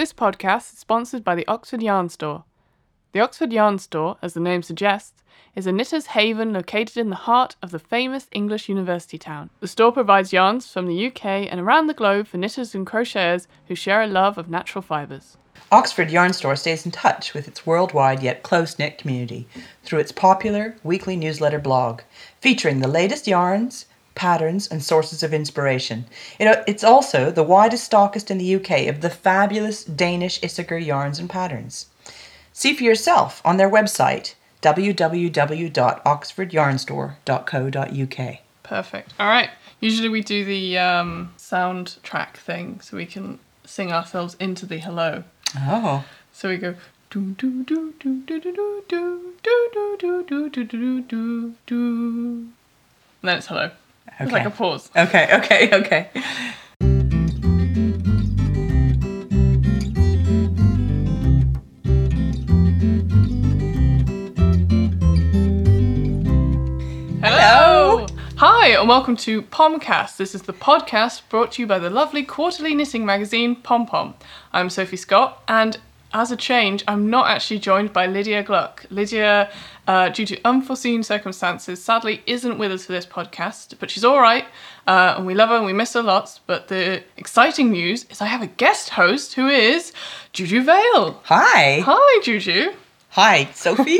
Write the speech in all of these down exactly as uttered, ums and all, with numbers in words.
This podcast is sponsored by the Oxford Yarn Store. The Oxford Yarn Store, as the name suggests, is a knitter's haven located in the heart of the famous English university town. The store provides yarns from the U K and around the globe for knitters and crocheters who share a love of natural fibres. Oxford Yarn Store stays in touch with its worldwide yet close-knit community through its popular weekly newsletter blog, featuring the latest yarns, patterns, and sources of inspiration. It, it's also the widest stockist in the U K of the fabulous Danish Isager yarns and patterns. See for yourself on their website, w w w dot oxford yarn store dot co dot u k. Perfect. All right. Usually we do the um, soundtrack thing so we can sing ourselves into the hello. Oh. So we go do do do do do do do do do do do do do do do, and then it's hello. Okay. It's like a pause. Okay, okay, okay. Hello! Hi, and welcome to Pomcast. This is the podcast brought to you by the lovely quarterly knitting magazine Pom Pom. I'm Sophie Scott, and as a change, I'm not actually joined by Lydia Gluck. Lydia, uh, due to unforeseen circumstances, sadly isn't with us for this podcast, but she's all right, uh, and we love her and we miss her lots. But the exciting news is I have a guest host who is Juju Vale. Hi. Hi, Juju. Hi, Sophie.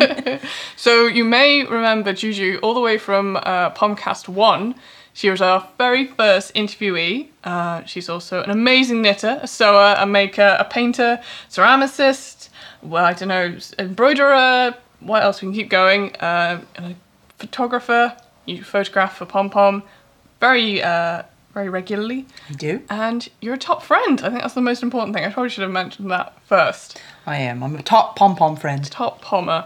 So you may remember Juju all the way from uh, Pomcast one. She was our very first interviewee. Uh, she's also an amazing knitter, a sewer, a maker, a painter, ceramicist, well, I don't know, embroiderer, what else we can keep going, uh, a photographer. You photograph for Pom Pom very, uh, very regularly. I do. And you're a top friend. I think that's the most important thing. I probably should have mentioned that first. I am. I'm a top pom-pom friend. Top pommer.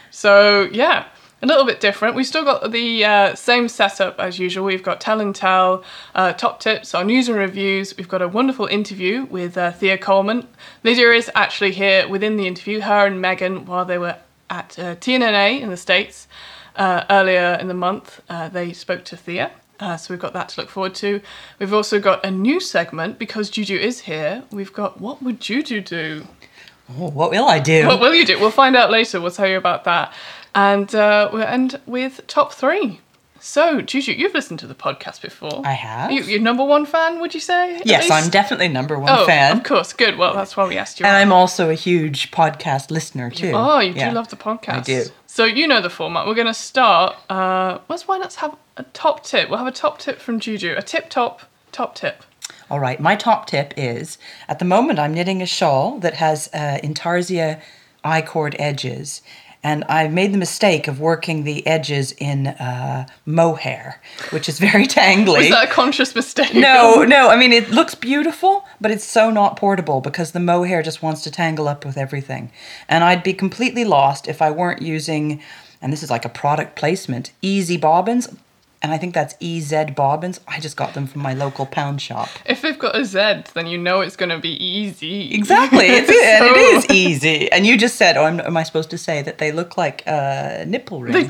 So, yeah. A little bit different. We've still got the uh, same setup as usual. We've got Tell and Tell, uh, Top Tips, our news and reviews. We've got a wonderful interview with uh, Thea Coleman. Lydia is actually here within the interview, her and Megan, while they were at uh, T N N A in the States uh, earlier in the month. Uh, they spoke to Thea, uh, so we've got that to look forward to. We've also got a new segment, because Juju is here. We've got What Would Juju Do? Oh, what will I do? What will you do? We'll find out later. We'll tell you about that. And uh, we'll end with top three. So, Juju, you've listened to the podcast before. I have. You, you're number one fan, would you say? Yes, I'm definitely number one oh, fan. Of course, good. Well, that's why we asked you. And I'm also a huge podcast listener too. Oh, you yeah. do love the podcast. I do. So you know the format. We're going to start. Uh, let's why let's have a top tip. We'll have a top tip from Juju. A tip top top tip. All right, my top tip is, at the moment I'm knitting a shawl that has uh, Intarsia I-cord edges, and I've made the mistake of working the edges in uh, mohair, which is very tangly. Was that a conscious mistake? No, no, I mean, it looks beautiful, but it's so not portable because the mohair just wants to tangle up with everything. And I'd be completely lost if I weren't using, and this is like a product placement, Easy Bobbins. And I think that's E Z Bobbins. I just got them from my local pound shop. If they've got a Z, then you know it's going to be easy. Exactly. It's, so... And it is easy. And you just said, oh, am, am I supposed to say that they look like uh, nipple rings?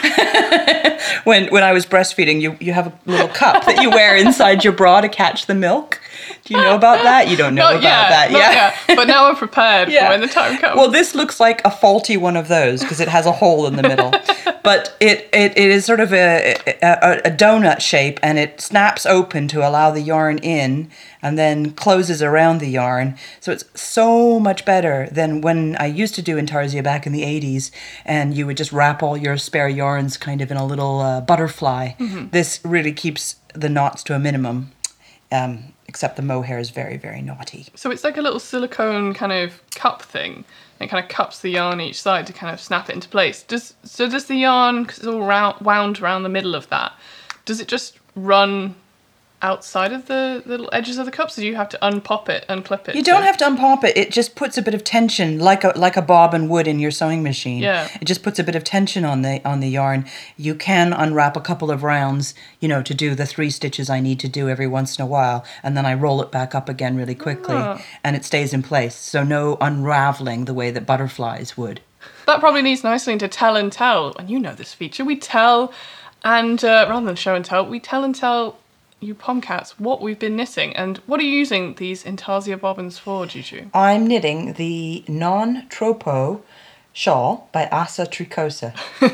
when when I was breastfeeding, you, you have a little cup that you wear inside your bra to catch the milk. Do you know about that? You don't know not about yet, that. Not yeah. Yet. But now I'm prepared yeah. for when the time comes. Well, this looks like a faulty one of those because it has a hole in the middle. But it, it, it is sort of a, a, a donut shape, and it snaps open to allow the yarn in and then closes around the yarn. So it's so much better than when I used to do Intarsia back in the eighties, and you would just wrap all your spare yarns kind of in a little uh, butterfly. Mm-hmm. This really keeps the knots to a minimum, um, except the mohair is very, very naughty. So it's like a little silicone kind of cup thing. It kind of cups the yarn each side to kind of snap it into place. Does so does the yarn, because it's all round, wound around the middle of that, does it just run outside of the little edges of the cups, or do you have to unpop it, unclip it? You don't to... have to unpop it. It just puts a bit of tension, like a like a bobbin would in your sewing machine. Yeah. It just puts a bit of tension on the on the yarn. You can unwrap a couple of rounds, you know, to do the three stitches I need to do every once in a while, and then I roll it back up again really quickly, oh. and it stays in place. So no unraveling the way that butterflies would. That probably leads nicely into Tell and Tell, and you know this feature. We tell, and uh, rather than show and tell, we tell and tell you Pomcats, what we've been knitting and what are you using these Intarsia bobbins for, Juju? I'm knitting the non-tropo shawl by Asa Tricosa.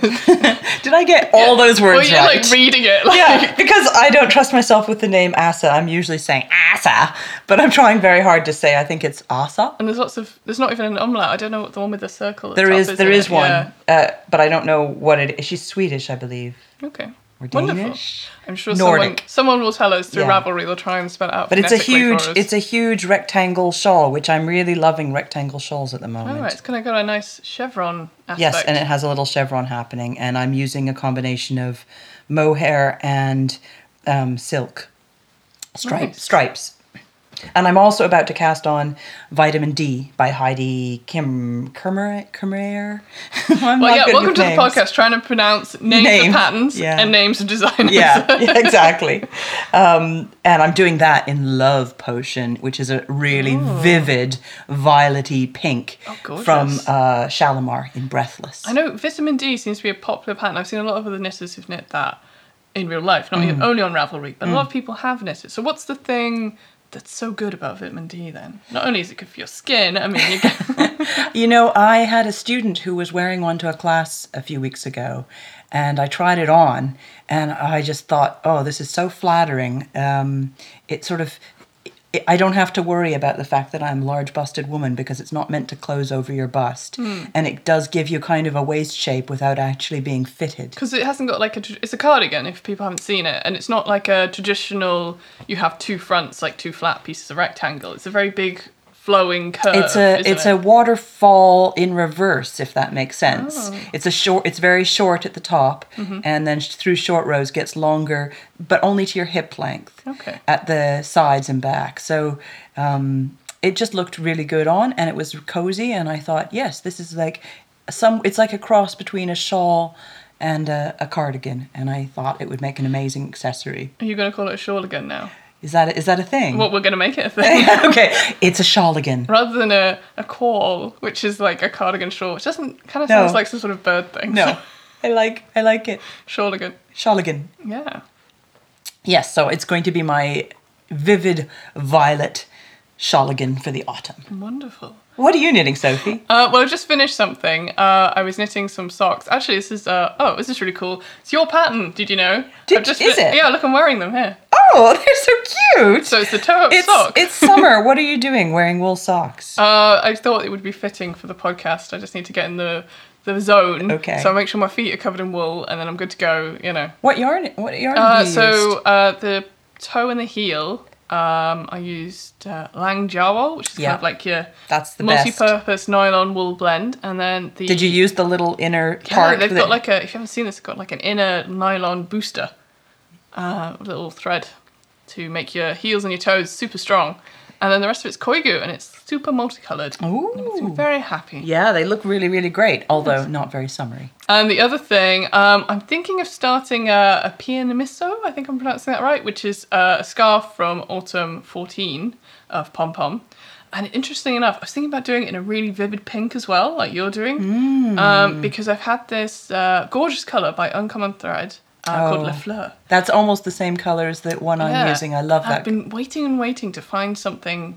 Did I get all those words well, you're right? like reading it. Like... Yeah, because I don't trust myself with the name Asa. I'm usually saying Asa, but I'm trying very hard to say I think it's Asa. And there's lots of, there's not even an umlaut. I don't know what the one with the circle at the There top is, is. there is it? one, Yeah. uh, but I don't know what it is. She's Swedish, I believe. Okay. Or Wonderful. Danish. I'm sure someone, Nordic. someone will tell us through Yeah. Ravelry. They'll try and spell it out. But it's a phonetically huge, for us. it's a huge rectangle shawl, which I'm really loving rectangle shawls at the moment. Oh, right. It's kind of got a nice chevron aspect. Yes, and it has a little chevron happening, and I'm using a combination of mohair and um, silk stripe, Nice. stripes. And I'm also about to cast on Vitamin D by Heidi Kim Kimmerer. Kimmerer. I'm Well, not yeah, good welcome with to the names. podcast, trying to pronounce names Name, of patterns yeah. and names of designers. Yeah, yeah, exactly. Um, and I'm doing that in Love Potion, which is a really vivid, violety pink Oh, gorgeous. from uh, Shalimar in Breathless. I know vitamin D seems to be a popular pattern. I've seen a lot of other knitters who've knit that in real life, not Mm. even only on Ravelry, but a lot of people have knitted. So what's the thing that's so good about vitamin D then? Not only is it good for your skin, I mean, you get... You know, I had a student who was wearing one to a class a few weeks ago, and I tried it on, and I just thought, oh, this is so flattering. Um, it sort of, it, I don't have to worry about the fact that I'm a large-busted woman because it's not meant to close over your bust, and it does give you kind of a waist shape without actually being fitted. Because it hasn't got like a... tr- It's a cardigan, if people haven't seen it. And it's not like a traditional, you have two fronts, like two flat pieces of rectangle. It's a very big flowing curve, It's a isn't it's it? a waterfall in reverse, if that makes sense. Oh. It's a short. It's very short at the top, Mm-hmm. and then sh- through short rows gets longer, but only to your hip length Okay. at the sides and back. So um, it just looked really good on, and it was cozy. And I thought, yes, this is like some. It's like a cross between a shawl and a, a cardigan, and I thought it would make an amazing accessory. Are you going to call it a shawl again now? Is that is that a thing? What, we're going to make it a thing? Okay, it's a shawligan. Rather than a, a quall, which is like a cardigan shawl, which doesn't kind of No. sounds like some sort of bird thing. No, I like I like it. Shawligan. Shawligan. Yeah. Yes, so it's going to be my vivid violet shawligan for the autumn. Wonderful. What are you knitting, Sophie? Uh, well, I just finished something. Uh, I was knitting some socks. Actually, this is uh, oh, this is really cool. It's your pattern. Did you know? Did- I've just is it? Yeah, look, I'm wearing them here. Oh, they're so cute. So it's the toe-up it's, sock. it's summer. What are you doing wearing wool socks? Uh, I thought it would be fitting for the podcast. I just need to get in the the zone. Okay. So I make sure my feet are covered in wool, and then I'm good to go. You know. What yarn? What yarn Uh, have you so used? uh, the toe and the heel. Um, I used uh, Lang Jawol, which is Yeah. kind of like your That's the best. multi-purpose nylon wool blend, and then the Did you use the little inner yeah, part? they've with got it? like a if you haven't seen this, it's got like an inner nylon booster, uh, little thread to make your heels and your toes super strong, and then the rest of it's Koigu, and it's super multicolored. Ooh. It makes me very happy. Yeah, they look really, really great, although not very summery. And the other thing, um, I'm thinking of starting a, a Pianimiso, I think I'm pronouncing that right, which is uh, a scarf from Autumn fourteen of Pom Pom. And interestingly enough, I was thinking about doing it in a really vivid pink as well, like you're doing, Mm. um, because I've had this uh, gorgeous colour by Uncommon Thread uh, called Oh. Le Fleur. That's almost the same color as the one I'm Yeah. using. I love that. I've been waiting and waiting to find something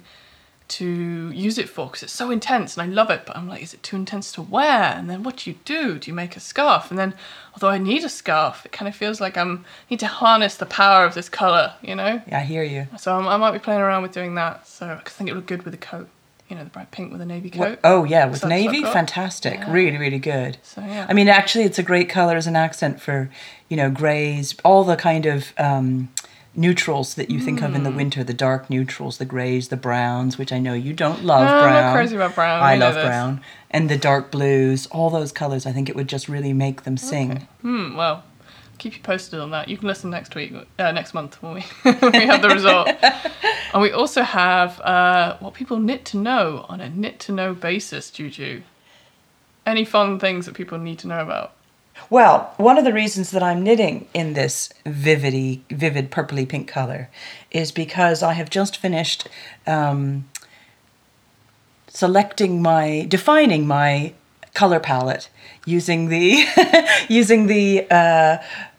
to use it for because it's so intense and I love it, but I'm like, is it too intense to wear? And then what do you do? Do you make a scarf? And then, although I need a scarf, it kind of feels like I'm need to harness the power of this colour, you know? Yeah, I hear you. So I'm, I might be playing around with doing that. So I think it would look good with a coat, you know, the bright pink with a navy What- coat. oh yeah, with So that's what navy, I've got. fantastic. Yeah. Really, really good. So yeah. I mean, actually, it's a great color as an accent for, you know, grays, all the kind of um, neutrals that you think of in the winter, the dark neutrals, the grays, the browns, which I know you don't love No, I'm brown. not crazy about brown. I you know love this. brown. And the dark blues, all those colors, I think it would just really make them sing. Hmm, well, keep you posted on that. You can listen next week, uh, next month when we, when we have the result. And we also have uh, what people knit to know on a knit to know basis, Juju. Any fun things that people need to know about? Well, one of the reasons that I'm knitting in this vividy, vivid purpley pink color is because I have just finished um, selecting my, defining my color palette using the, using the uh,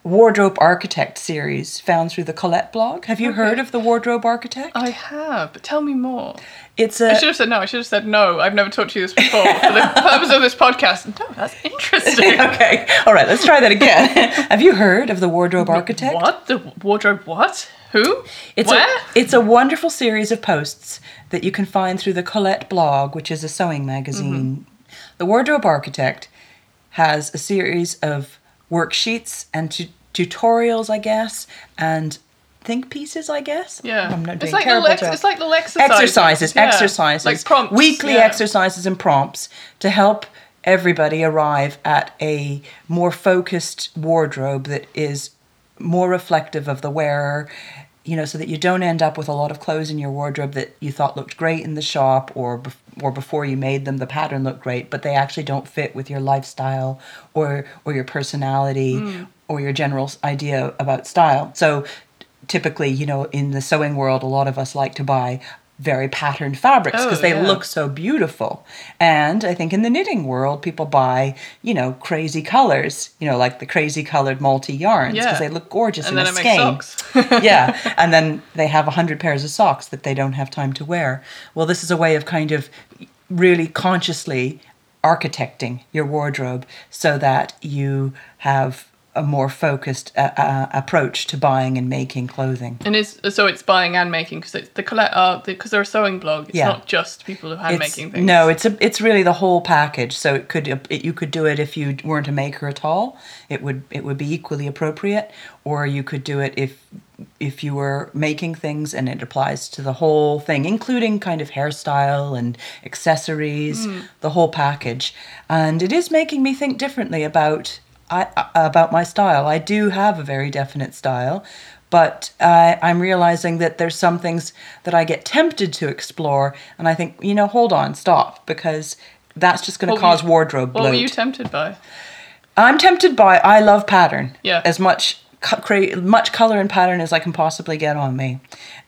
Wardrobe Architect series found through the Colette blog. Have you Okay. heard of the Wardrobe Architect? I have, but tell me more. It's I a should have said no. I should have said no. I've never talked to you this before. For the purpose of this podcast, no, that's interesting. okay. All right, let's try that again. Have you heard of the Wardrobe Architect? What? The wardrobe? What? Who? It's Where? a it's a wonderful series of posts that you can find through the Colette blog, which is a sewing magazine. Mm-hmm. The Wardrobe Architect has a series of worksheets and tu- tutorials, I guess, and think pieces, I guess. Yeah. I'm not doing it's like terrible little ex- job. it's like little exercises. exercises, Yeah. exercises, Like prompts. weekly yeah. exercises and prompts to help everybody arrive at a more focused wardrobe that is more reflective of the wearer, you know, so that you don't end up with a lot of clothes in your wardrobe that you thought looked great in the shop or bef- or before you made them, the pattern looked great, but they actually don't fit with your lifestyle or or your personality Mm. or your general idea about style. So typically, you know, in the sewing world, a lot of us like to buy very patterned fabrics because Oh, they yeah. look so beautiful. And I think in the knitting world, people buy, you know, crazy colors, you know, like the crazy colored multi yarns because Yeah. they look gorgeous And in then a it makes skein. socks. yeah, and then they have a hundred pairs of socks that they don't have time to wear. Well, this is a way of kind of really consciously architecting your wardrobe so that you have a more focused uh, uh, approach to buying and making clothing. And is so it's buying and making because it's the Colette art because they're a sewing blog. It's Yeah. not just people who hand It's- making things. No, it's a, it's really the whole package. So it could it, you could do it if you weren't a maker at all. It would it would be equally appropriate, or you could do it if if you were making things, and it applies to the whole thing, including kind of hairstyle and accessories, the whole package. And it is making me think differently about I, about my style. I do have a very definite style, but uh, I'm realizing that there's some things that I get tempted to explore, and I think, you know, hold on, stop, because that's just going What to were cause you- wardrobe What bloat. were you tempted by? I'm tempted by I love pattern. Yeah. As much co- cra- much color and pattern as I can possibly get on me.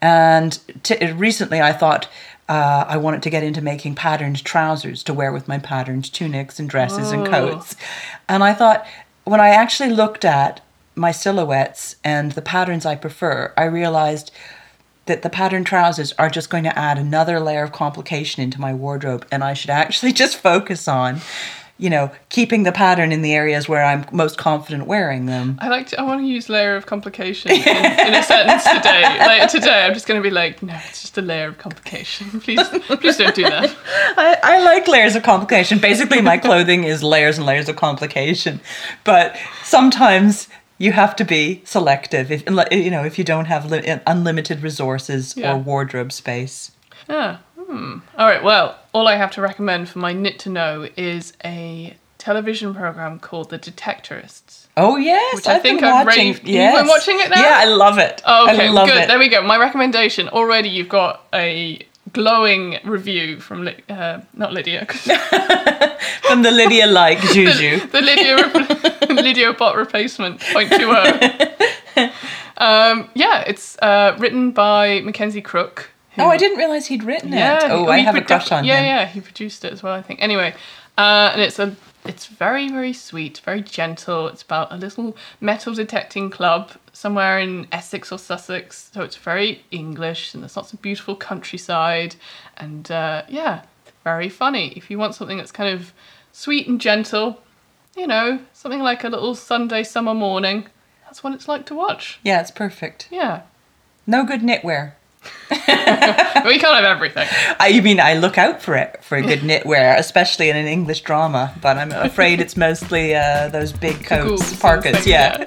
And t- recently I thought uh, I wanted to get into making patterned trousers to wear with my patterned tunics and dresses and Oh. coats. And I thought, when I actually looked at my silhouettes and the patterns I prefer, I realized that the patterned trousers are just going to add another layer of complication into my wardrobe, and I should actually just focus on, you know, keeping the pattern in the areas where I'm most confident wearing them. I like to, I want to use layer of complication in, in a sentence today. Like today, I'm just going to be like, no, it's just a layer of complication. Please, please don't do that. I, I like layers of complication. Basically, my clothing is layers and layers of complication. But sometimes you have to be selective, if you know, if you don't have li- unlimited resources Yeah. or wardrobe space. Yeah. Hmm. All right. Well, all I have to recommend for my knit to know is a television program called The Detectorists. Oh yes, Which I I've think been I've watching. raved- You've been watching it now? Yeah, I love it. Oh, okay. I love Good. it. There we go. My recommendation already. You've got a glowing review from Ly- uh, not Lydia. 'cause From the Lydia like Juju. the Lydia re- Lydia bot replacement point two oh. Um, yeah, it's uh, written by Mackenzie Crook. who- Oh, I didn't realize he'd written Yeah. it. Oh, he- I he have a produ- crush on yeah, him. Yeah, he produced it as well, I think. Anyway, uh, and it's a it's very very sweet, very gentle. It's about a little metal detecting club somewhere in Essex or Sussex. So it's very English, and there's lots of beautiful countryside, and uh, yeah, very funny. If you want something that's kind of sweet and gentle, you know, something like a little Sunday summer morning, that's what it's like to watch. Yeah, it's perfect. Yeah. No good knitwear. But we can't have everything. I mean, I look out for it for a good knitwear, especially in an English drama. But I'm afraid it's mostly uh, those big coats, Gauls and parkas. things, Yeah.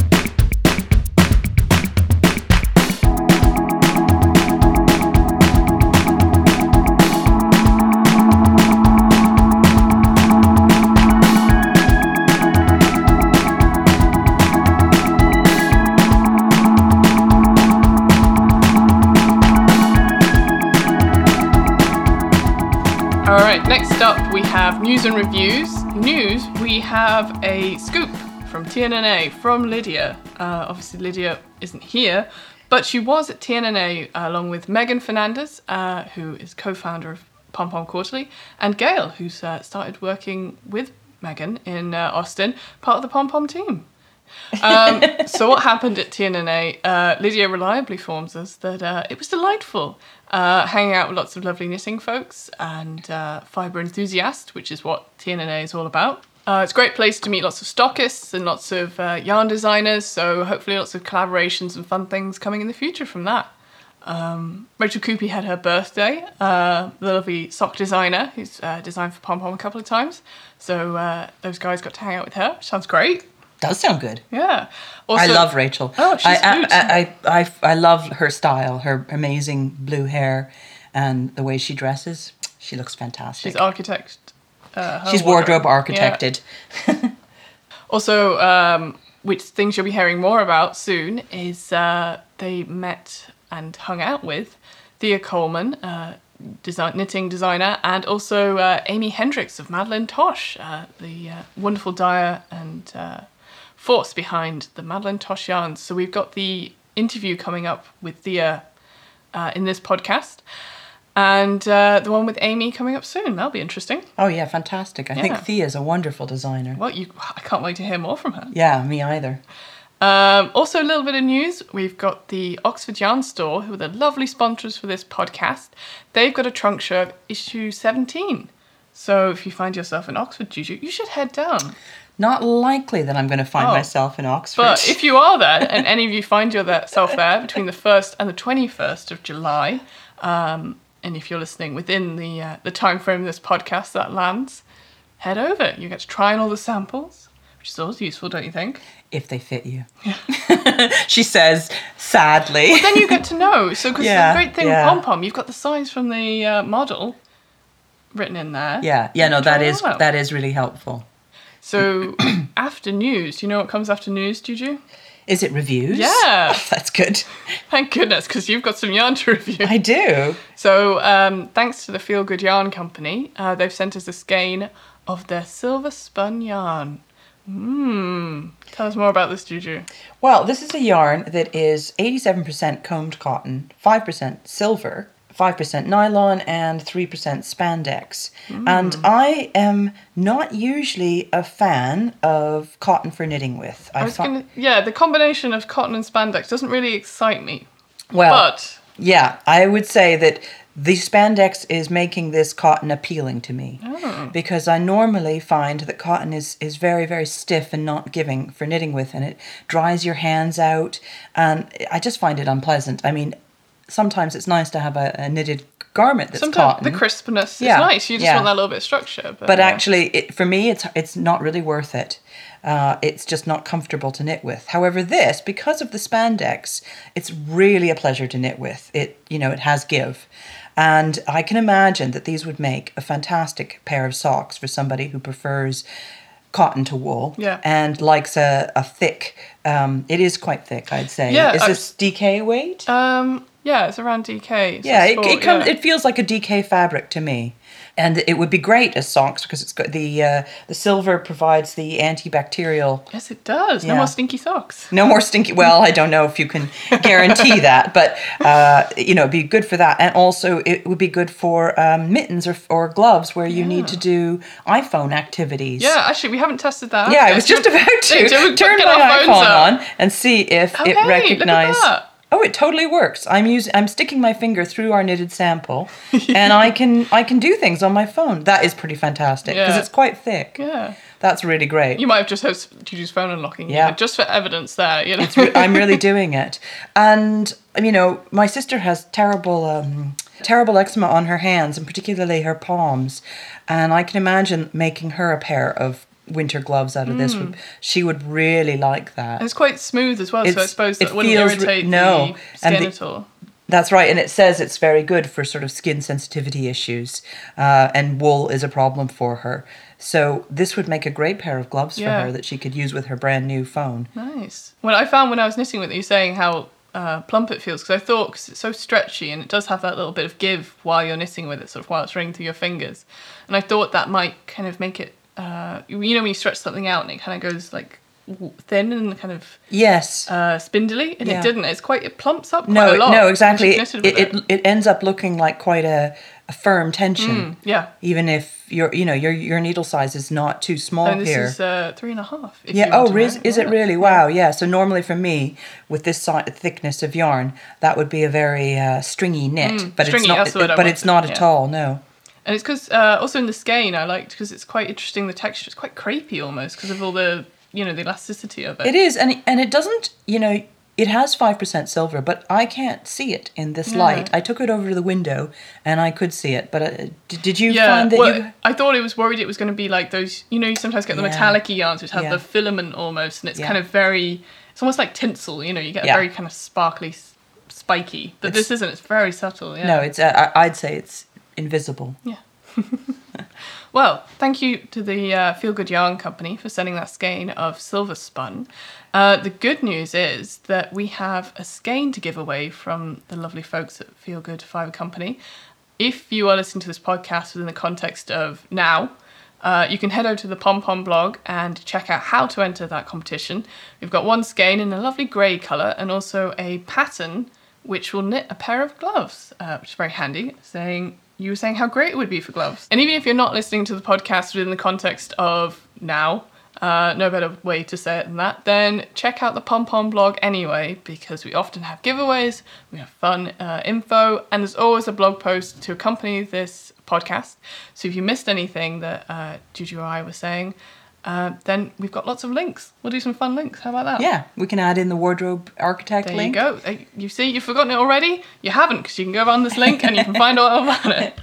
All right, next up we have news and reviews. News, we have a scoop from T N N A from Lydia. Uh, obviously, Lydia isn't here, but she was at T N N A uh, along with Megan Fernandez, uh, who is co-founder of Pom Pom Quarterly, and Gail, who's uh, started working with Megan in uh, Austin, part of the Pom Pom team. Um, so what happened at T N N A? Uh, Lydia reliably informs us that uh, it was delightful, uh, hanging out with lots of lovely knitting folks and uh, fibre enthusiasts, which is what T N N A is all about. Uh, it's a great place to meet lots of stockists and lots of uh, yarn designers, so hopefully lots of collaborations and fun things coming in the future from that. Um, Rachel Coopy had her birthday, uh, the lovely sock designer who's uh, designed for Pom Pom a couple of times. So uh, those guys got to hang out with her, which sounds great. Does sound good. Yeah. Also, I love Rachel. Oh, she's I, good. I, I, I, I, I love her style, her amazing blue hair, and the way she dresses. She looks fantastic. She's architect. Uh, her She's wardrobe, wardrobe architected. Yeah. Also, um, which things you'll be hearing more about soon is uh, they met and hung out with Thea Coleman, uh, design, knitting designer, and also uh, Amy Hendricks of Madeline Tosh, uh, the uh, wonderful dyer and uh, force behind the Madeline Tosh yarns. So we've got the interview coming up with Thea uh, in this podcast, and uh, the one with Amy coming up soon. That'll be interesting. Oh yeah, fantastic. I Yeah. think Thea's a wonderful designer. Well, you, I can't wait to hear more from her. Yeah, me either. Um, also, a little bit of news. We've got the Oxford Yarn Store, who are the lovely sponsors for this podcast. They've got a trunk show of issue seventeen. So if you find yourself in Oxford, Juju, you should head down. Not likely that I'm going to find Oh. myself in Oxford. But if you are there, and any of you find yourself there between the first and the twenty-first of July, um, and if you're listening within the uh, the time frame of this podcast that lands, head over. You get to try on all the samples, which is always useful, don't you think? If they fit you. She says, sadly. Then you get to know. So, because Yeah, the great thing yeah. with Pom Pom, you've got the size from the uh, model written in there. Yeah, yeah, no, Try that it is out. that is really helpful. So, after news, do you know what comes after news, Juju? Is it reviews? Yeah. Oh, that's good. Thank goodness, because you've got some yarn to review. I do. So, um, thanks to the Feel Good Yarn Company, uh, they've sent us a skein of their silver spun yarn. Mmm. Tell us more about this, Juju. Well, this is a yarn that is eighty-seven percent combed cotton, five percent silver, five percent nylon, and three percent spandex. Mm. And I am not usually a fan of cotton for knitting with. I I was fi- gonna, yeah, the combination of cotton and spandex doesn't really excite me. Well, But yeah, I would say that the spandex is making this cotton appealing to me. Oh. Because I normally find that cotton is, is very, very stiff and not giving for knitting with, and it dries your hands out, and I just find it unpleasant. I mean, sometimes it's nice to have a, a knitted garment that's sometimes cotton. the crispness is Yeah, nice. You just yeah. want that little bit of structure. But, But uh, actually, it, for me, it's it's not really worth it. Uh, it's just not comfortable to knit with. However, this, because of the spandex, it's really a pleasure to knit with. It, you know, it has give. And I can imagine that these would make a fantastic pair of socks for somebody who prefers cotton to wool Yeah. and likes a, a thick, um, it is quite thick, I'd say. Yeah, Is I- this D K weight? Um, yeah, it's around D K. It's Yeah, a it, sport, it comes. yeah. It feels like a D K fabric to me, and it would be great as socks because it's got the uh, the silver provides the antibacterial. Yes, it does. No Yeah. more stinky socks. No more stinky. Well, I don't know if you can guarantee that, but uh, you know, it'd be good for that, and also it would be good for um, mittens or or gloves where you need to do iPhone activities. Yeah, actually, we haven't tested that. out Yeah, I yet. was just Do- about Hey, to do we turn get my our phones iPhone out? on and see if Oh, it hey, look at recognized. that. Oh, it totally works. I'm using. I'm sticking my finger through our knitted sample, and I can I can do things on my phone. That is pretty fantastic because Yeah. it's quite thick. Yeah. That's really great. You might have just heard Juju's phone unlocking. Yeah. even, just for evidence there, you know. It's re- I'm really doing it, and you know, my sister has terrible um, terrible eczema on her hands, and particularly her palms, and I can imagine making her a pair of winter gloves out of this. Would She would really like that. And it's quite smooth as well, so I It's- suppose it that wouldn't feels re- irritate no, the and skin the- at all. That's right, and it says it's very good for sort of skin sensitivity issues, uh, and wool is a problem for her. So this would make a great pair of gloves for Yeah. her that she could use with her brand new phone. Nice. Well, I found when I was knitting with you saying how uh, plump it feels, because I thought, because it's so stretchy and it does have that little bit of give while you're knitting with it, sort of while it's running through your fingers. And I thought that might kind of make it, uh, you know, when you stretch something out and it kind of goes like w- thin and kind of Yes. uh, spindly, and Yeah. it didn't. It's quite, it plumps up quite No, a lot. no, once exactly. you've It, knitted with it, it, it ends up looking like quite a, a firm tension. Mm, yeah. Even if your, you know, your your needle size is not too small And this here. is uh, three and a half. if Yeah. you want Oh, to is, know. is it Yeah. really? Wow. Yeah. So normally for me, with this si- thickness of yarn, that would be a very uh, stringy knit. Mm, but stringy, it's not. that's the word I but it's wanted, not at yeah. all. No. And it's because uh, also in the skein I liked because it's quite interesting. The texture it's quite crepey almost because of all the you know the elasticity of it. It is, and and it doesn't. You know, it has five percent silver, but I can't see it in this Yeah. light. I took it over to the window, and I could see it. But uh, did, did you Yeah, find that well, you? I thought it was worried it was going to be like those. You know, you sometimes get the Yeah. metallic-y yarns which have Yeah. the filament almost, and it's Yeah. kind of very. It's almost like tinsel. You know, you get Yeah. a very kind of sparkly, s- spiky. But It's- this isn't. It's very subtle. Yeah. No, it's. Uh, I- I'd say it's invisible. Yeah. Well, thank you to the uh, Feel Good Yarn Company for sending that skein of silver spun. Uh, the good news is that we have a skein to give away from the lovely folks at Feel Good Fibre Company. If you are listening to this podcast within the context of now, uh, you can head over to the Pom Pom blog and check out how to enter that competition. We've got one skein in a lovely grey colour and also a pattern which will knit a pair of gloves, uh, which is very handy, saying you were saying how great it would be for gloves. And even if you're not listening to the podcast within the context of now, uh, no better way to say it than that, then check out the Pom Pom blog anyway, because we often have giveaways, we have fun uh, info, and there's always a blog post to accompany this podcast. So if you missed anything that uh, Juju or I were saying, uh, then we've got lots of links. We'll do some fun links. How about that? Yeah, we can add in the wardrobe architect There link. you go. Uh, You see, you've forgotten it already? You haven't, because you can go on this link and you can find all about it.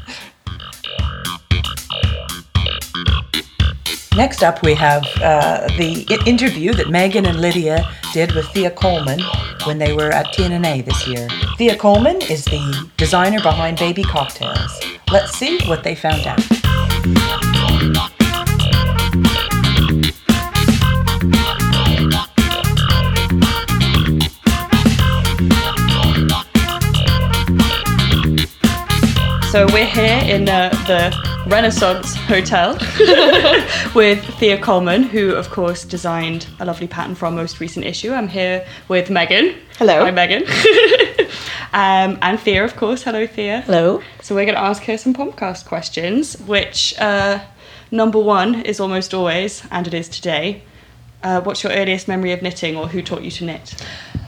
Next up, we have uh, the I- interview that Megan and Lydia did with Thea Coleman when they were at T N N A this year. Thea Coleman is the designer behind Baby Cocktails. Let's see what they found out. So we're here in uh, the Renaissance Hotel with Thea Coleman, who of course designed a lovely pattern for our most recent issue. I'm here with Megan. Hello. Hi, Megan. um, and Thea, of course. Hello, Thea. Hello. So we're going to ask her some podcast questions, which uh, number one is almost always, and it is today, uh, what's your earliest memory of knitting, or who taught you to knit?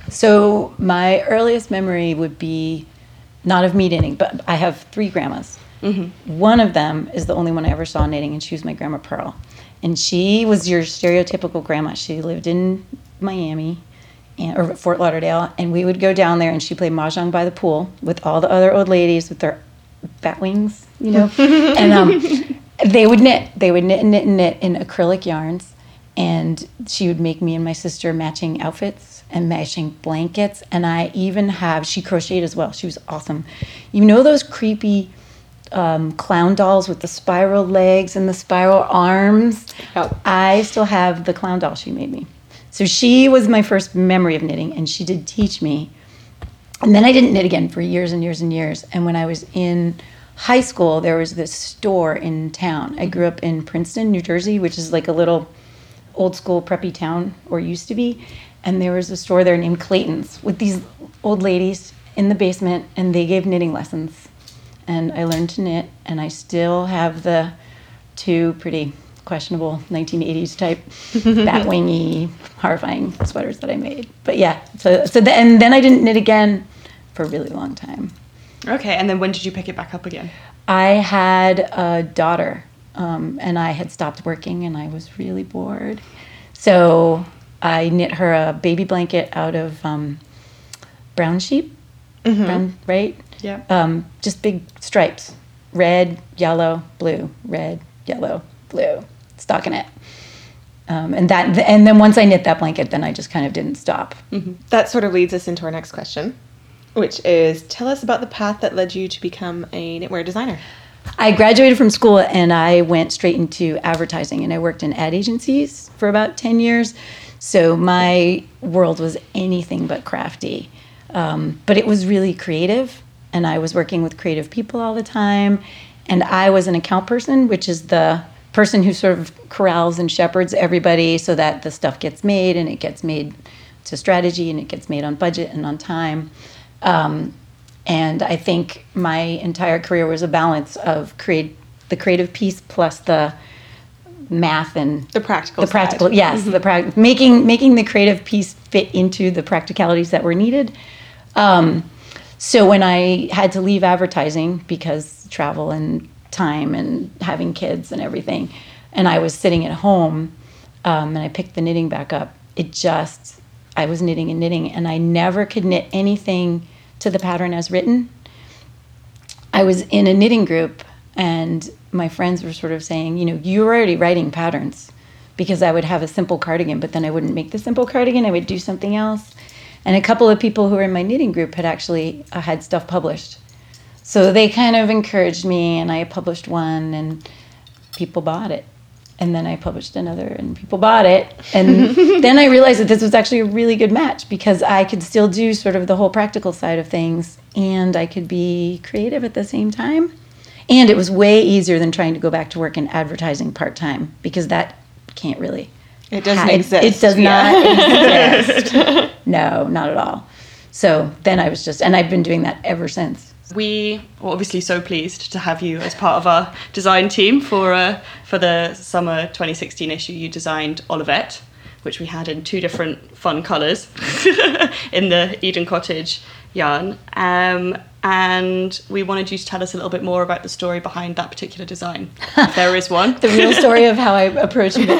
So my earliest memory would be not of me knitting, but I have three grandmas. Mm-hmm. One of them is the only one I ever saw knitting, and she was my Grandma Pearl. And she was your stereotypical grandma. She lived in Miami and, or Fort Lauderdale, and we would go down there and she'd play mahjong by the pool with all the other old ladies with their bat wings, you know. and um, they would knit. They would knit and knit and knit in acrylic yarns. And she would make me and my sister matching outfits and matching blankets. And I even have, she crocheted as well. She was awesome. You know those creepy um, clown dolls with the spiral legs and the spiral arms? Yep. I still have the clown doll she made me. So she was my first memory of knitting, and she did teach me. And then I didn't knit again for years and years and years. And when I was in high school, there was this store in town. I grew up in Princeton, New Jersey, which is like a little old school preppy town, or used to be. And there was a store there named Clayton's with these old ladies in the basement, and they gave knitting lessons. And I learned to knit, and I still have the two pretty questionable nineteen eighties type bat-wingy, horrifying sweaters that I made. But yeah, so so the, and then I didn't knit again for a really long time. Okay, and then when did you pick it back up again? I had a daughter, um, and I had stopped working, and I was really bored. So I knit her a baby blanket out of um, brown sheep, Mm-hmm. brown, right? Yeah. Um, just big stripes, red, yellow, blue, red, yellow, blue, stockinette. Um, and that, and then once I knit that blanket, then I just kind of didn't stop. Mm-hmm. That sort of leads us into our next question, which is, tell us about the path that led you to become a knitwear designer. I graduated from school and I went straight into advertising, and I worked in ad agencies for about ten years. So my world was anything but crafty. Um, but it was really creative, and I was working with creative people all the time. And I was an account person, which is the person who sort of corrals and shepherds everybody so that the stuff gets made, and it gets made to strategy, and it gets made on budget and on time. Um, and I think my entire career was a balance of create the creative piece plus the math and The practical the practical side. yes the prac making making the creative piece fit into the practicalities that were needed. Um, so when I had to leave advertising because travel and time and having kids and everything, and I was sitting at home, um, and I picked the knitting back up, it just I was knitting and knitting, and I never could knit anything to the pattern as written. I was in a knitting group, and my friends were sort of saying, you know, you're already writing patterns, because I would have a simple cardigan, but then I wouldn't make the simple cardigan, I would do something else. And a couple of people who were in my knitting group had actually uh, had stuff published. So they kind of encouraged me, and I published one, and people bought it. And then I published another, and people bought it. And then I realized that this was actually a really good match, because I could still do sort of the whole practical side of things, and I could be creative at the same time. And it was way easier than trying to go back to work in advertising part-time, because that can't really. It doesn't ha- exist. It does yeah. not exist. No, not at all. So then I was just, and I've been doing that ever since. We are obviously so pleased to have you as part of our design team for uh, for the summer twenty sixteen issue. You designed Olivette, which we had in two different fun colours in the Eden Cottage yarn. Um, and we wanted you to tell us a little bit more about the story behind that particular design, if there is one. The real story of how I approach it.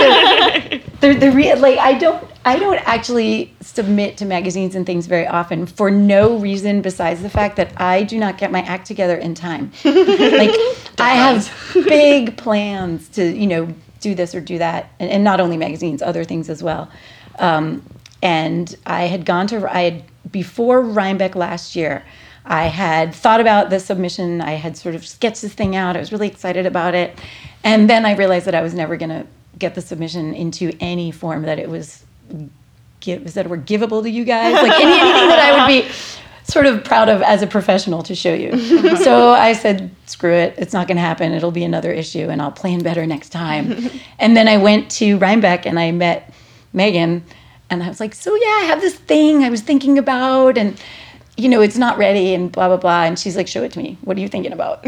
So, the the real like I don't I don't actually submit to magazines and things very often for no reason besides the fact that I do not get my act together in time. Like I have big plans to, you know, do this or do that, and, and not only magazines, other things as well. Um, and I had gone to I had before Rhinebeck last year. I had thought about the submission. I had sort of sketched this thing out. I was really excited about it. And then I realized that I was never going to get the submission into any form that it was, give, is that a word, givable to you guys? Like any, anything that I would be sort of proud of as a professional to show you. So I said, screw it. It's not going to happen. It'll be another issue, and I'll plan better next time. And then I went to Rhinebeck, and I met Megan, and I was like, so yeah, I have this thing I was thinking about, and you know, it's not ready and blah, blah, blah. And she's like, show it to me. What are you thinking about?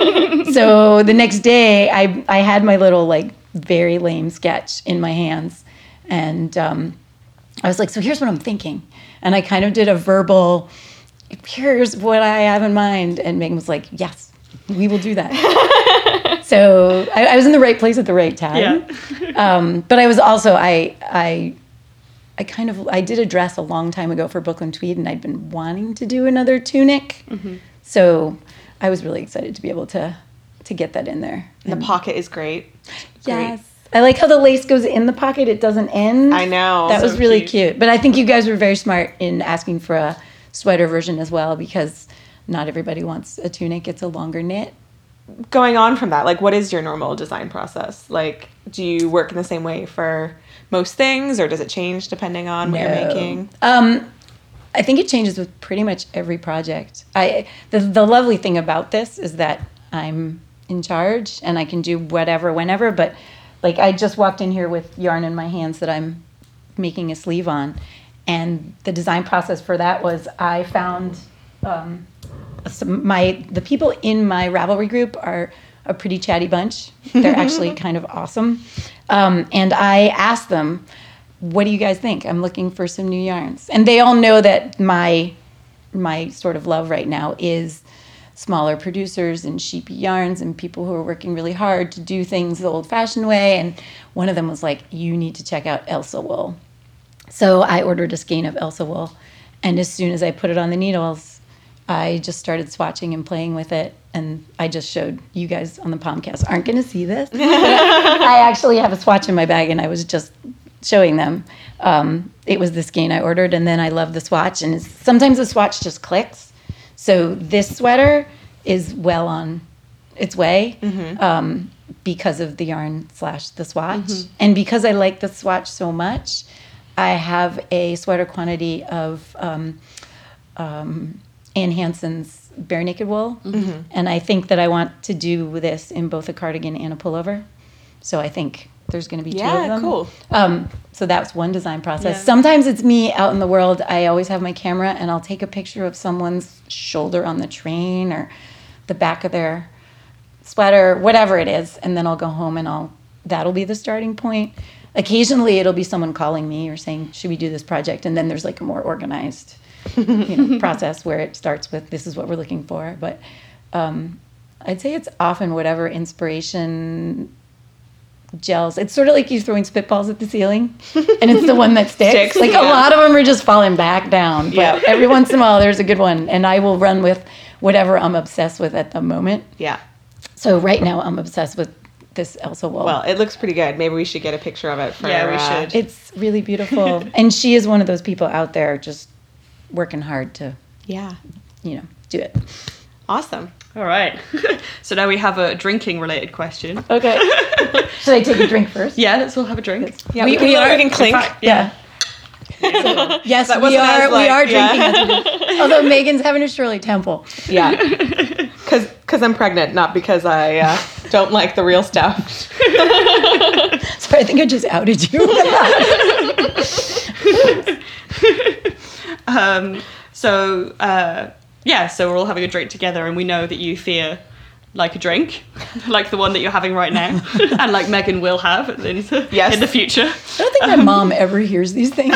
So the next day I, I had my little like very lame sketch in my hands. And um, I was like, so here's what I'm thinking. And I kind of did a verbal, here's what I have in mind. And Megan was like, yes, we will do that. So I, I was in the right place at the right time. Yeah. um, but I was also, I, I, I kind of, I did a dress a long time ago for Brooklyn Tweed, and I'd been wanting to do another tunic. Mm-hmm. So I was really excited to be able to to get that in there. The And pocket is great. yes. I like how the lace goes in the pocket. It doesn't end. I know. That So was really cute. cute. But I think you guys were very smart in asking for a sweater version as well, because not everybody wants a tunic. It's a longer knit. Going on from that, like, what is your normal design process? Like, do you work in the same way for most things, or does it change depending on what you're No. making? Um, I think it changes with pretty much every project. I the the lovely thing about this is that I'm in charge and I can do whatever, whenever. But like I just walked in here with yarn in my hands that I'm making a sleeve on, and the design process for that was I found um, some, my the people in my Ravelry group are a pretty chatty bunch. They're actually kind of awesome. Um, and I asked them, what do you guys think? I'm looking for some new yarns. And they all know that my my sort of love right now is smaller producers and sheepy yarns and people who are working really hard to do things the old-fashioned way. And one of them was like, you need to check out Elsa wool. So I ordered a skein of Elsa wool. And as soon as I put it on the needles, I just started swatching and playing with it. And I just showed you guys on the podcast aren't going to see this. But I actually have a swatch in my bag, and I was just showing them. Um, it was the skein I ordered, and then I love the swatch. And it's, sometimes the swatch just clicks. So this sweater is well on its way mm-hmm. um, because of the yarn slash the swatch. Mm-hmm. And because I like the swatch so much, I have a sweater quantity of um, um, Ann Hansen's Bare Naked Wool. Mm-hmm. And I think that I want to do this in both a cardigan and a pullover. So I think there's going to be two Yeah, of them. cool. Um, so that's one design process. Yeah. Sometimes it's me out in the world. I always have my camera and I'll take a picture of someone's shoulder on the train or the back of their sweater, whatever it is, and then I'll go home and I'll that'll be the starting point. Occasionally it'll be someone calling me or saying, should we do this project? And then there's like a more organized you know, process where it starts with, this is what we're looking for. But um, I'd say it's often whatever inspiration gels. It's sort of like you're throwing spitballs at the ceiling and it's the one that sticks. Sticks, Like yeah. a lot of them are just falling back down. But Yeah. every once in a while there's a good one. And I will run with whatever I'm obsessed with at the moment. Yeah. So right now I'm obsessed with this Elsa wool. Well, it looks pretty good. Maybe we should get a picture of it for Yeah, we uh, should. It's really beautiful. And she is one of those people out there just working hard to, Yeah. you know, do it. Awesome. All right. So now we have a drinking related question. Okay. Should I take a drink first? Yeah, let's all have a drink. Yeah, We- we, can, we are- we can clink. In fact, Yeah. So, yes, That we wasn't as, are. like- we are yeah. drinking. As we do. Although Megan's having a Shirley Temple. Yeah. Because I'm pregnant, not because I uh, don't like the real stuff. So I think I just outed you. Um, so, uh, yeah, so we're all having a drink together and we know that you, Thea, like a drink, like the one that you're having right now, and like Megan will have in, Yes. in the future. I don't think my mom ever hears these things.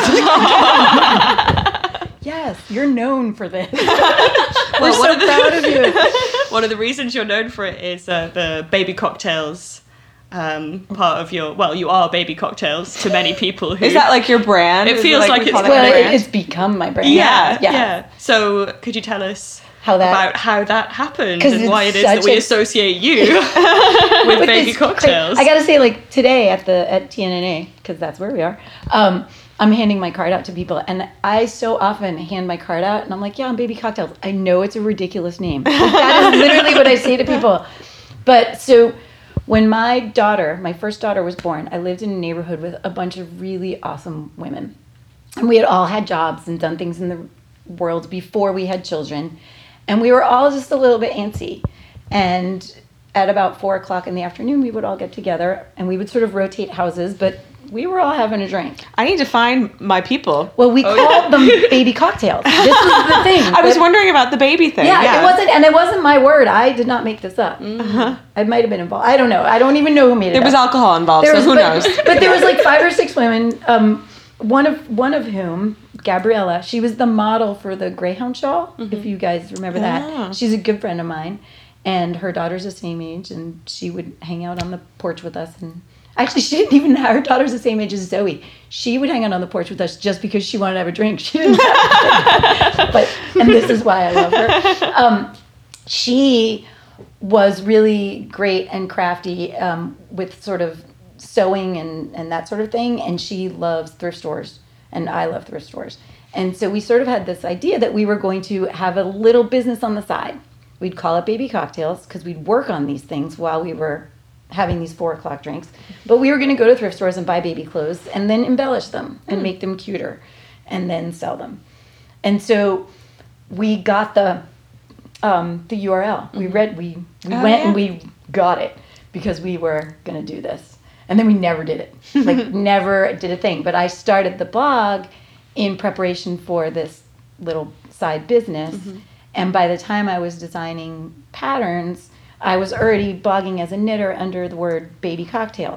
Yes, you're known for this. We're Well, one so of the- proud of you. One of the reasons you're known for it is uh, the baby cocktails um, part of your, well, you are baby cocktails to many people who... Is that like your brand? It Is feels like we it's- call that Well, your it, brand? it's become my brand. Yeah, yeah, yeah. So could you tell us How that- about how that happened 'Cause and it's why it is that such we a- associate you with With baby this cra- cocktails? I gotta say, like today at the at T N N A, because that's where we are. Um, I'm handing my card out to people, and I so often hand my card out, and I'm like, "Yeah, I'm Baby Cocktails." I know it's a ridiculous name. Like, that is literally what I say to people. But so, when my daughter, my first daughter, was born, I lived in a neighborhood with a bunch of really awesome women, and we had all had jobs and done things in the world before we had children, and we were all just a little bit antsy, and at about four o'clock in the afternoon, we would all get together and we would sort of rotate houses, but we were all having a drink. I need to find my people. Well, we called them baby cocktails. This was the thing. I was that- wondering about the baby thing. Yeah, Yeah, it wasn't, and it wasn't my word. I did not make this up. I might have been involved. I don't know. I don't even know who made it There was up. alcohol involved, There so was, who but, knows? But there was like five or six women. Um, one of one of whom, Gabriella, she was the model for the Greyhound shawl. If you guys remember Ah. that, she's a good friend of mine, and her daughter's the same age, and she would hang out on the porch with us. And actually, she didn't even. Her daughter's the same age as Zoe. She would hang out on the porch with us just because she wanted to have a drink. She didn't. Have but and this is why I love her. Um, she was really great and crafty um, with sort of sewing and, and that sort of thing. And she loves thrift stores, and I love thrift stores. And so we sort of had this idea that we were going to have a little business on the side. We'd call it Baby Cocktails because we'd work on these things while we were having these four o'clock drinks. But we were going to go to thrift stores and buy baby clothes and then embellish them and make them cuter and then sell them. And so we got the um, the U R L. We read, we, we Oh, went yeah. and we got it because we were going to do this. And then we never did it. Like, never did a thing. But I started the blog in preparation for this little side business. And by the time I was designing patterns, I was already blogging as a knitter under the word baby cocktails.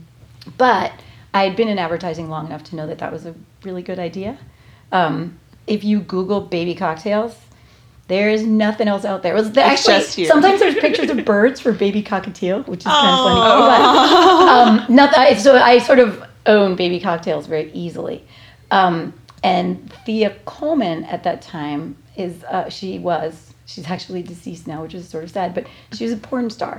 But I had been in advertising long enough to know that that was a really good idea. Um, if you Google baby cocktails, there is nothing else out there. It was actually just you. sometimes there's pictures of birds for baby cockatiel, which is kind of funny. But, um, not that, so I sort of own baby cocktails very easily. Um, and Thea Coleman at that time is uh, she was she's actually deceased now, which is sort of sad, but she was a porn star.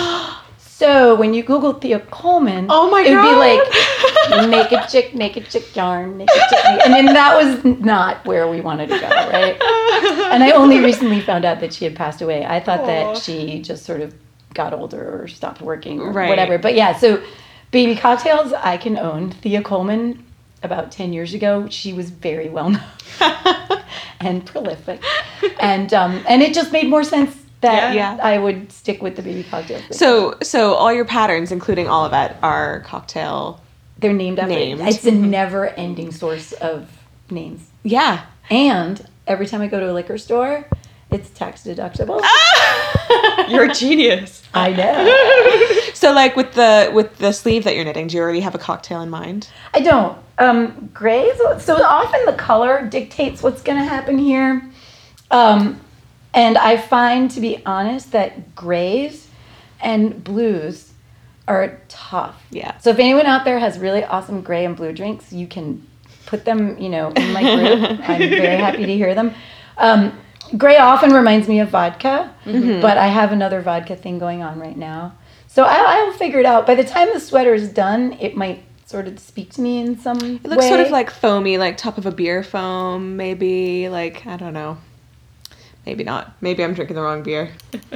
So when you Google Thea Coleman, Oh my it would God. be like naked chick, naked chick yarn, naked chick, naked- and then that was not where we wanted to go, right? And I only recently found out that she had passed away. I thought Aw. that she just sort of got older or stopped working or Right. whatever. But yeah, so baby cocktails I can own. Thea Coleman, about ten years ago, she was very well known and prolific, and um, and it just made more sense that Yeah. I would stick with the baby cocktails. So, so all your patterns, including Olivet, are cocktail. they're named after. Named. It's a never-ending source of names. Yeah. And every time I go to a liquor store, it's tax deductible. You're a genius. I know. So, like with the with the sleeve that you're knitting, do you already have a cocktail in mind? I don't. Um, grays. So often the color dictates what's going to happen here. Um, and I find, to be honest, that grays and blues are tough. Yeah. So if anyone out there has really awesome gray and blue drinks, you can put them, you know, in my group. I'm very happy to hear them. Um, gray often reminds me of vodka, Mm-hmm. but I have another vodka thing going on right now. So I, I'll figure it out. By the time the sweater is done, it might sort of speak to me in some way. It looks sort of like foamy, like top of a beer foam, maybe. Like, I don't know. Maybe not. Maybe I'm drinking the wrong beer.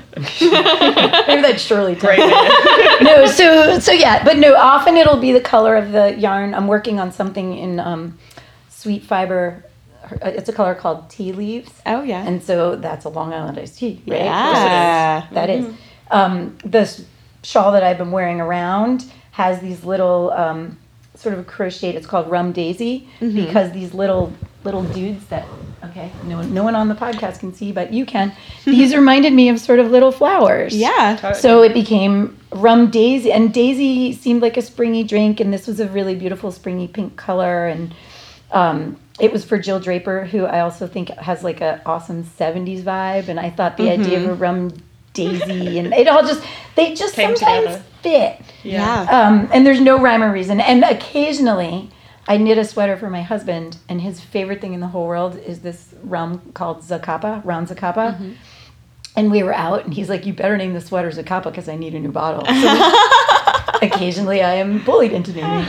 Maybe that's Shirley Temple. No, so so yeah, but no. Often it'll be the color of the yarn. I'm working on something in um, sweet fiber. It's a color called tea leaves. Oh, yeah. And so that's a Long Island iced tea, right? Yeah. That is. Um, this shawl that I've been wearing around has these little um, sort of crocheted. It's called Rum Daisy because these little little dudes that okay, no one, no one on the podcast can see, but you can. These reminded me of sort of little flowers. Yeah. So it became Rum Daisy, and Daisy seemed like a springy drink, and this was a really beautiful springy pink color, and um, it was for Jill Draper, who I also think has like an awesome seventies vibe, and I thought the idea of a Rum Daisy, and it all just, they just Came sometimes together. fit. Yeah. Um, and there's no rhyme or reason. And occasionally, I knit a sweater for my husband, and his favorite thing in the whole world is this rum called Zacapa, Round Zacapa. Mm-hmm. And we were out, and he's like, "You better name the sweater Zacapa because I need a new bottle." So occasionally, I am bullied into naming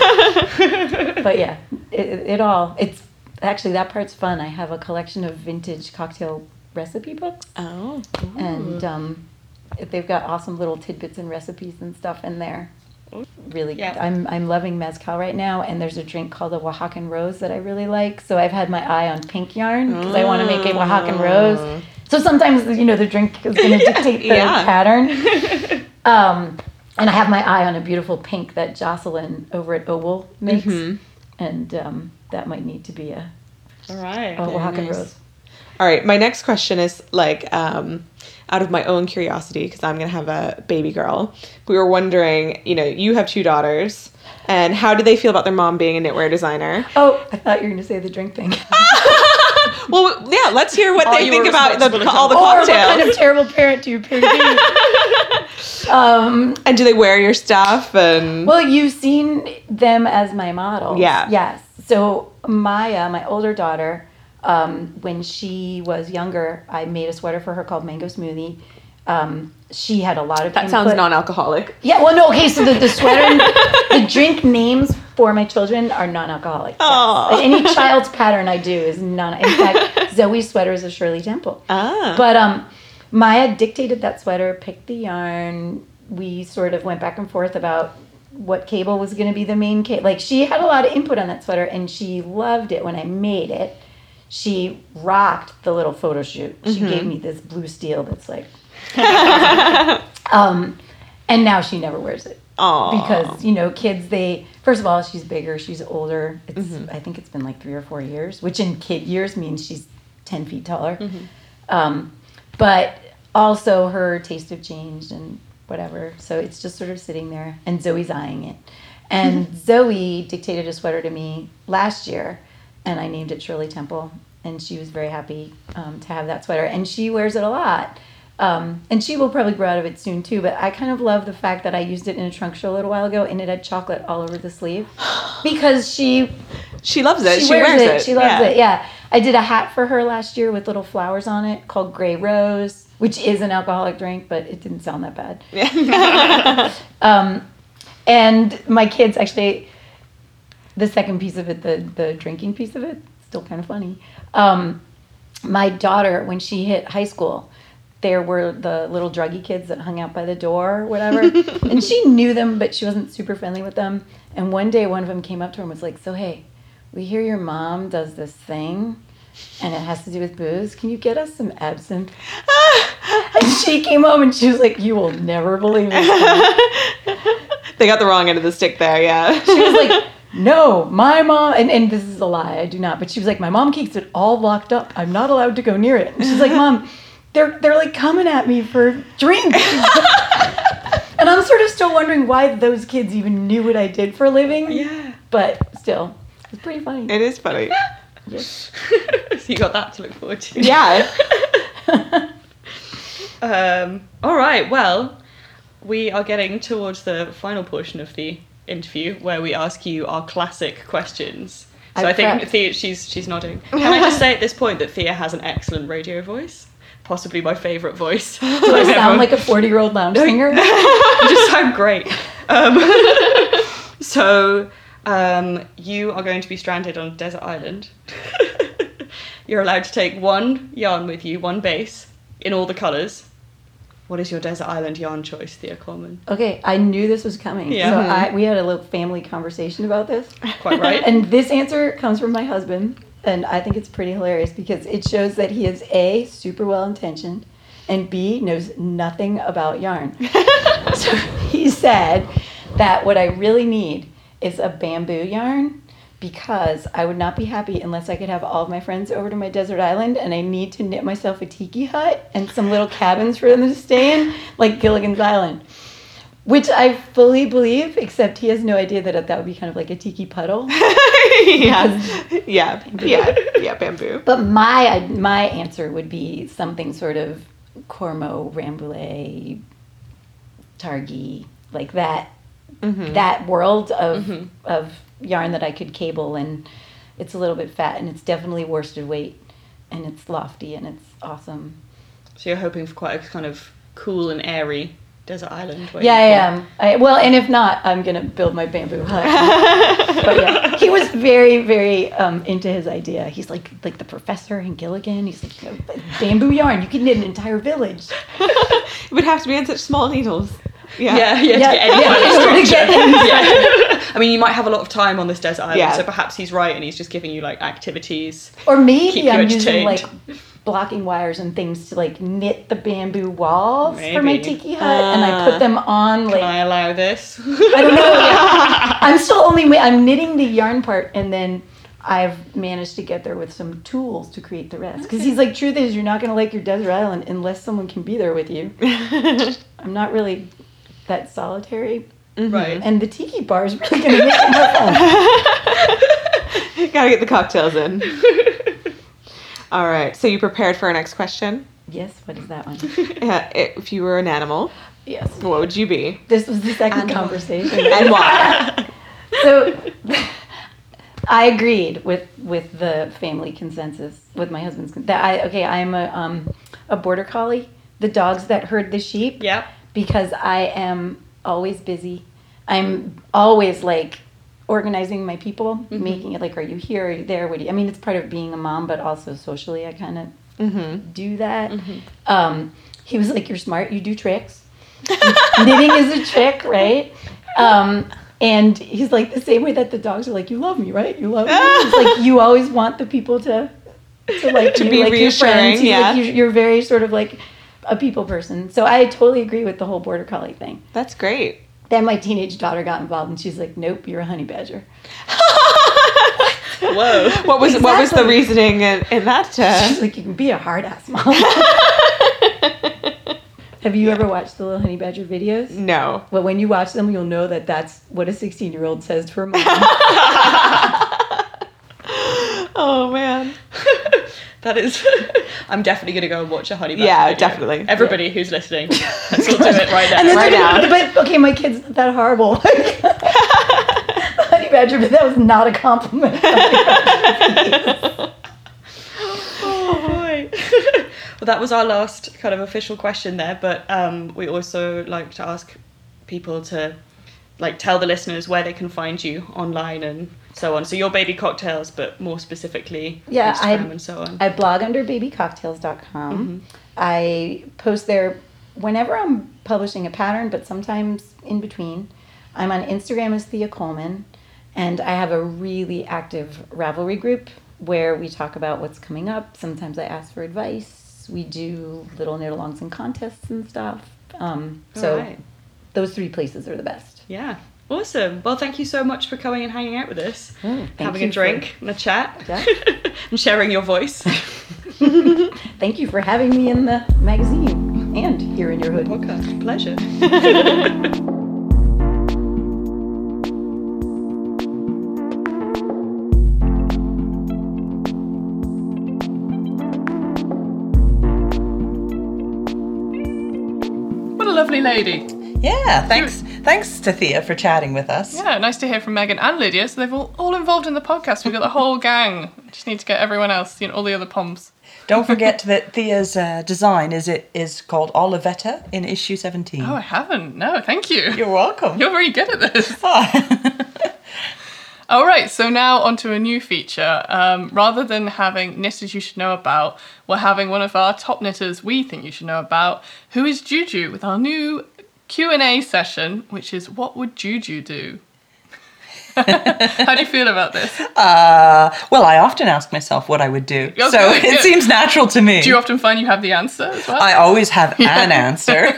it. But yeah, it, it all, it's actually, that part's fun. I have a collection of vintage cocktail recipe books, Oh. and um, they've got awesome little tidbits and recipes and stuff in there. Really, Yeah. I'm I'm loving mezcal right now, and there's a drink called a Oaxacan rose that I really like. So I've had my eye on pink yarn because I want to make a Oaxacan rose. So sometimes, you know, the drink is going to dictate the Yeah. pattern. Um, and I have my eye on a beautiful pink that Jocelyn over at Owl makes, and um, that might need to be a, All right. a Oaxacan nice. rose. All right. My next question is like, um, out of my own curiosity, because I'm going to have a baby girl. We were wondering, you know, you have two daughters, and how do they feel about their mom being a knitwear designer? Oh, I thought you were going to say the drink thing. Well, yeah, let's hear what All they you think were about the, responsible to all the Or what cocktails. kind of terrible parent do you appear to be? um, And do they wear your stuff? And well, you've seen them as my models. Yeah. Yes. So Maya, my older daughter, um, when she was younger, I made a sweater for her called Mango Smoothie. Um, she had a lot of that sounds input. non-alcoholic. Yeah, well, no, okay, so the, the sweater, the drink names for my children are non-alcoholic. Yes. Aw. Like, any child's pattern I do is non. In fact, Zoe's sweater is a Shirley Temple. Ah. But um, Maya dictated that sweater, picked the yarn. We sort of went back and forth about what cable was going to be the main cable. Like, she had a lot of input on that sweater, and she loved it when I made it. She rocked the little photo shoot. She Mm-hmm. gave me this blue steel that's like... um, and now she never wears it. Aw. Because, you know, kids, they... First of all, she's bigger. She's older. It's Mm-hmm. I think it's been like three or four years, which in kid years means she's ten feet taller. Mm-hmm. Um, but also her taste have changed and whatever. So it's just sort of sitting there, and Zoe's eyeing it. And Zoe dictated a sweater to me last year, and I named it Shirley Temple, and she was very happy um, to have that sweater, and she wears it a lot. Um, and she will probably grow out of it soon too, but I kind of love the fact that I used it in a trunk show a little while ago, and it had chocolate all over the sleeve because she She loves it. she, She, wears, wears it. it. She loves Yeah. it. Yeah. I did a hat for her last year with little flowers on it called Grey Rose, which is an alcoholic drink, but it didn't sound that bad. um, and my kids actually, the second piece of it, the, the drinking piece of it, still kind of funny. Um, my daughter, when she hit high school, there were the little druggy kids that hung out by the door or whatever. And she knew them, but she wasn't super friendly with them. And one day one of them came up to her and was like, "So, hey, we hear your mom does this thing and it has to do with booze. Can you get us some absinthe?" And she came home and she was like, you will never believe this. They got the wrong end of the stick there, yeah. She was like, no, my mom, and, and this is a lie, I do not, but she was like, my mom keeps it all locked up. I'm not allowed to go near it. And she's like, Mom, they're, they're like coming at me for drinks. And I'm sort of still wondering why those kids even knew what I did for a living. Yeah. But still, it's pretty funny. It is funny. Yes. So you got that to look forward to. Yeah. Um, all right, well, we are getting towards the final portion of the interview where we ask you our classic questions. So I I think prepped. Thea, she's she's nodding. Can I just say at this point that Thea has an excellent radio voice? Possibly my favourite voice. Do I sound like a forty-year-old lounge singer? You just sound great. Um, so um, you are going to be stranded on a desert island. You're allowed to take one yarn with you, one base, in all the colours. What is your desert island yarn choice, Thea Coleman? Okay, I knew this was coming. Yeah. So I, we had a little family conversation about this. Quite right. And this answer comes from my husband, and I think it's pretty hilarious because it shows that he is A, super well intentioned, and B, knows nothing about yarn. So he said that what I really need is a bamboo yarn because I would not be happy unless I could have all of my friends over to my desert island, and I need to knit myself a tiki hut and some little cabins for them to stay in, like Gilligan's Island. Which I fully believe, except he has no idea that that would be kind of like a tiki puddle. Yeah. Yeah. Yeah. Yeah. Bamboo. But my my answer would be something sort of Cormo, Rambouillet, Targhee, like that Mm-hmm. that world of Mhm. of yarn that I could cable, and it's a little bit fat, and it's definitely worsted weight, and it's lofty, and it's awesome. So you're hoping for quite a kind of cool and airy desert island. Where Yeah, you I can- am. I, well, and if not, I'm gonna build my bamboo hut. But yeah, he was very, very um, into his idea. He's like, like the professor in Gilligan. He's like, bamboo yarn. You can knit an entire village. It would have to be on such small needles. Yeah. Yeah, you have Yeah, to get any yeah, kind of in order to structure. get any Yeah. I mean, you might have a lot of time on this desert island, Yeah. so perhaps he's right and he's just giving you like activities. Or Keep maybe you I'm using like entertained. blocking wires and things to like knit the bamboo walls for my Maybe. tiki hut, and I put them on like Can I allow this? I don't know. Yeah. I'm still only ma- I'm knitting the yarn part, and then I've managed to get there with some tools to create the rest. Because he's like, truth is, you're not going to like your desert island unless someone can be there with you. I'm not really that solitary, Right. and the tiki bar is really going to make it more fun. Gotta get the cocktails in. All right. So you prepared for our next question? Yes, what is that one? Yeah. If you were an animal, Yes, what would you be? this was the second And why? conversation. And why? So I agreed with with the family consensus with my husband's con- that I okay I'm a um a border collie, the dogs that herd the sheep, Yep. because I am always busy. I'm always like organizing my people, Mm-hmm. making it like, are you here, are you there, what do you, I mean, it's part of being a mom, but also socially I kind of Mm-hmm. do that. Mm-hmm. Um, he was like, you're smart, you do tricks. Knitting is a trick, right? Um, and he's like the same way that the dogs are like, you love me, right? You love me. He's like, you always want the people to to like To you, be like your reassuring, friends. He's yeah. like, you're, you're very sort of like a people person. So I totally agree with the whole border collie thing. That's great. Then my teenage daughter got involved, and she's like, nope, you're a honey badger. Whoa. What was what was the Exactly. reasoning in, in that? She's Uh, like, you can be a hard ass mom. Have you ever watched the little honey badger videos? no. Well, when you watch them, you'll know that that's what a sixteen-year-old says to her mom. Oh man. That is. I'm definitely going to go and watch a honey badger Yeah, video. definitely. Everybody who's listening, let's all do it right now. And then Right they're- now. But okay, my kid's not that horrible. Honey badger, but that was not a compliment. Oh boy. Well, that was our last kind of official question there, but um, we also like to ask people to like tell the listeners where they can find you online and so on. So your baby cocktails, but more specifically Yeah, Instagram I- and so on. I blog under baby cocktails dot com. Mm-hmm. I post there whenever I'm publishing a pattern, but sometimes in between. I'm on Instagram as Thea Coleman, and I have a really active Ravelry group where we talk about what's coming up. Sometimes I ask for advice workshops. We do little knit-alongs and contests and stuff. Um, so Right. those three places are the best. Yeah. Awesome. Well, thank you so much for coming and hanging out with us, Mm, thank having you a drink and a chat, Yeah. and sharing your voice. Thank you for having me in the magazine and here in your hood. Okay. Pleasure. What a lovely lady. Yeah, thanks thanks to Thea for chatting with us. Yeah, nice to hear from Megan and Lydia. So they've all, all involved in the podcast. We've got the whole gang. Just need to get everyone else, you know, all the other poms. Don't forget that Thea's uh, design is it is called Olivetta in issue seventeen. Oh, I haven't. No, thank you. You're welcome. You're very good at this. Ah. All right, so now onto a new feature. Um, rather than having knitters you should know about, we're having one of our top knitters we think you should know about, who is Juju, with our new Q and A session, which is what would Juju do? How do you feel about this? Uh, well, I often ask myself what I would do, Okay, so it good. seems natural to me. Do you often find you have the answer as well? I always have an answer.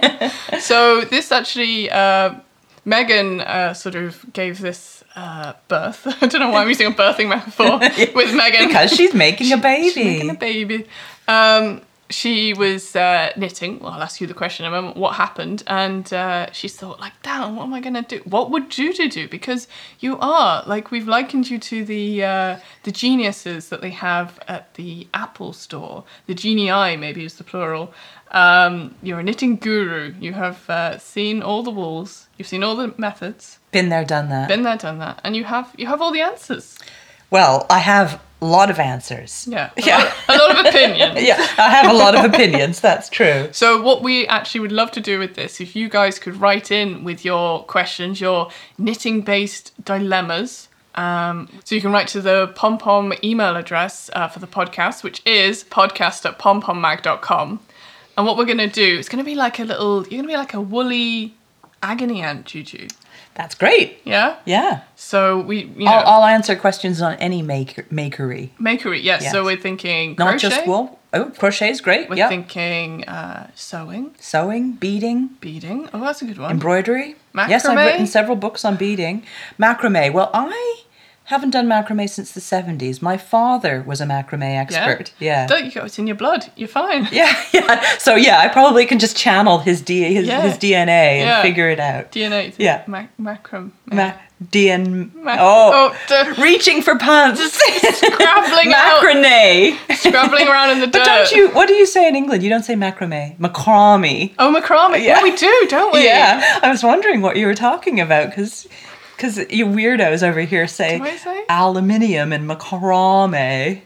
So this actually, uh, Megan uh, sort of gave this uh, birth. I don't know why I'm using a birthing metaphor with Megan. Because she's making a baby. She's making a baby. Um, she was uh, knitting. Well, I'll ask you the question in a moment. What happened? And uh, she thought, like, damn, what am I going to do? What would Juju do? Because you are, like, we've likened you to the uh, the geniuses that they have at the Apple store. The genii, maybe is the plural. Um, you're a knitting guru. You have uh, seen all the wools. You've seen all the methods. Been there, done that. Been there, done that. And you have you have all the answers. Well, I have a lot of answers. Yeah. A, Yeah. lot, a lot of opinions. Yeah, I have a lot of opinions, that's true. So what we actually would love to do with this, if you guys could write in with your questions, your knitting-based dilemmas, um, so you can write to the pom-pom email address uh, for the podcast, which is podcast at pompommag dot com. And what we're going to do, it's going to be like a little, you're going to be like a woolly agony ant, Juju. That's great. Yeah? Yeah. So we, you know, I'll, I'll answer questions on any maker, makery. makery, yes. Yes. So we're thinking Not crochet. just wool. Oh, crochet is great. We're Yeah. thinking uh, sewing, Sewing, beading, beading. Oh, that's a good one. embroidery. Yes, I've Macrame? written several books on beading. Macrame. Well, I haven't done macrame since the seventies. My father was a macrame expert. Yeah. Don't you go? It's in your blood. You're fine. Yeah, yeah. So yeah, I probably can just channel his D his, Yeah. his D N A and Yeah. figure it out. D N A. Yeah. Mac- macram. Ma- D N Mac- oh, oh, d- reaching for puns. Scrabbling out. Macrame. Scrabbling around in the dirt. But don't you? What do you say in England? You don't say macrame. Macrame. Oh, macrame. Yeah. Yeah, we do, don't we? Yeah, I was wondering what you were talking about because because you weirdos over here say, Do I say? aluminium and macrame.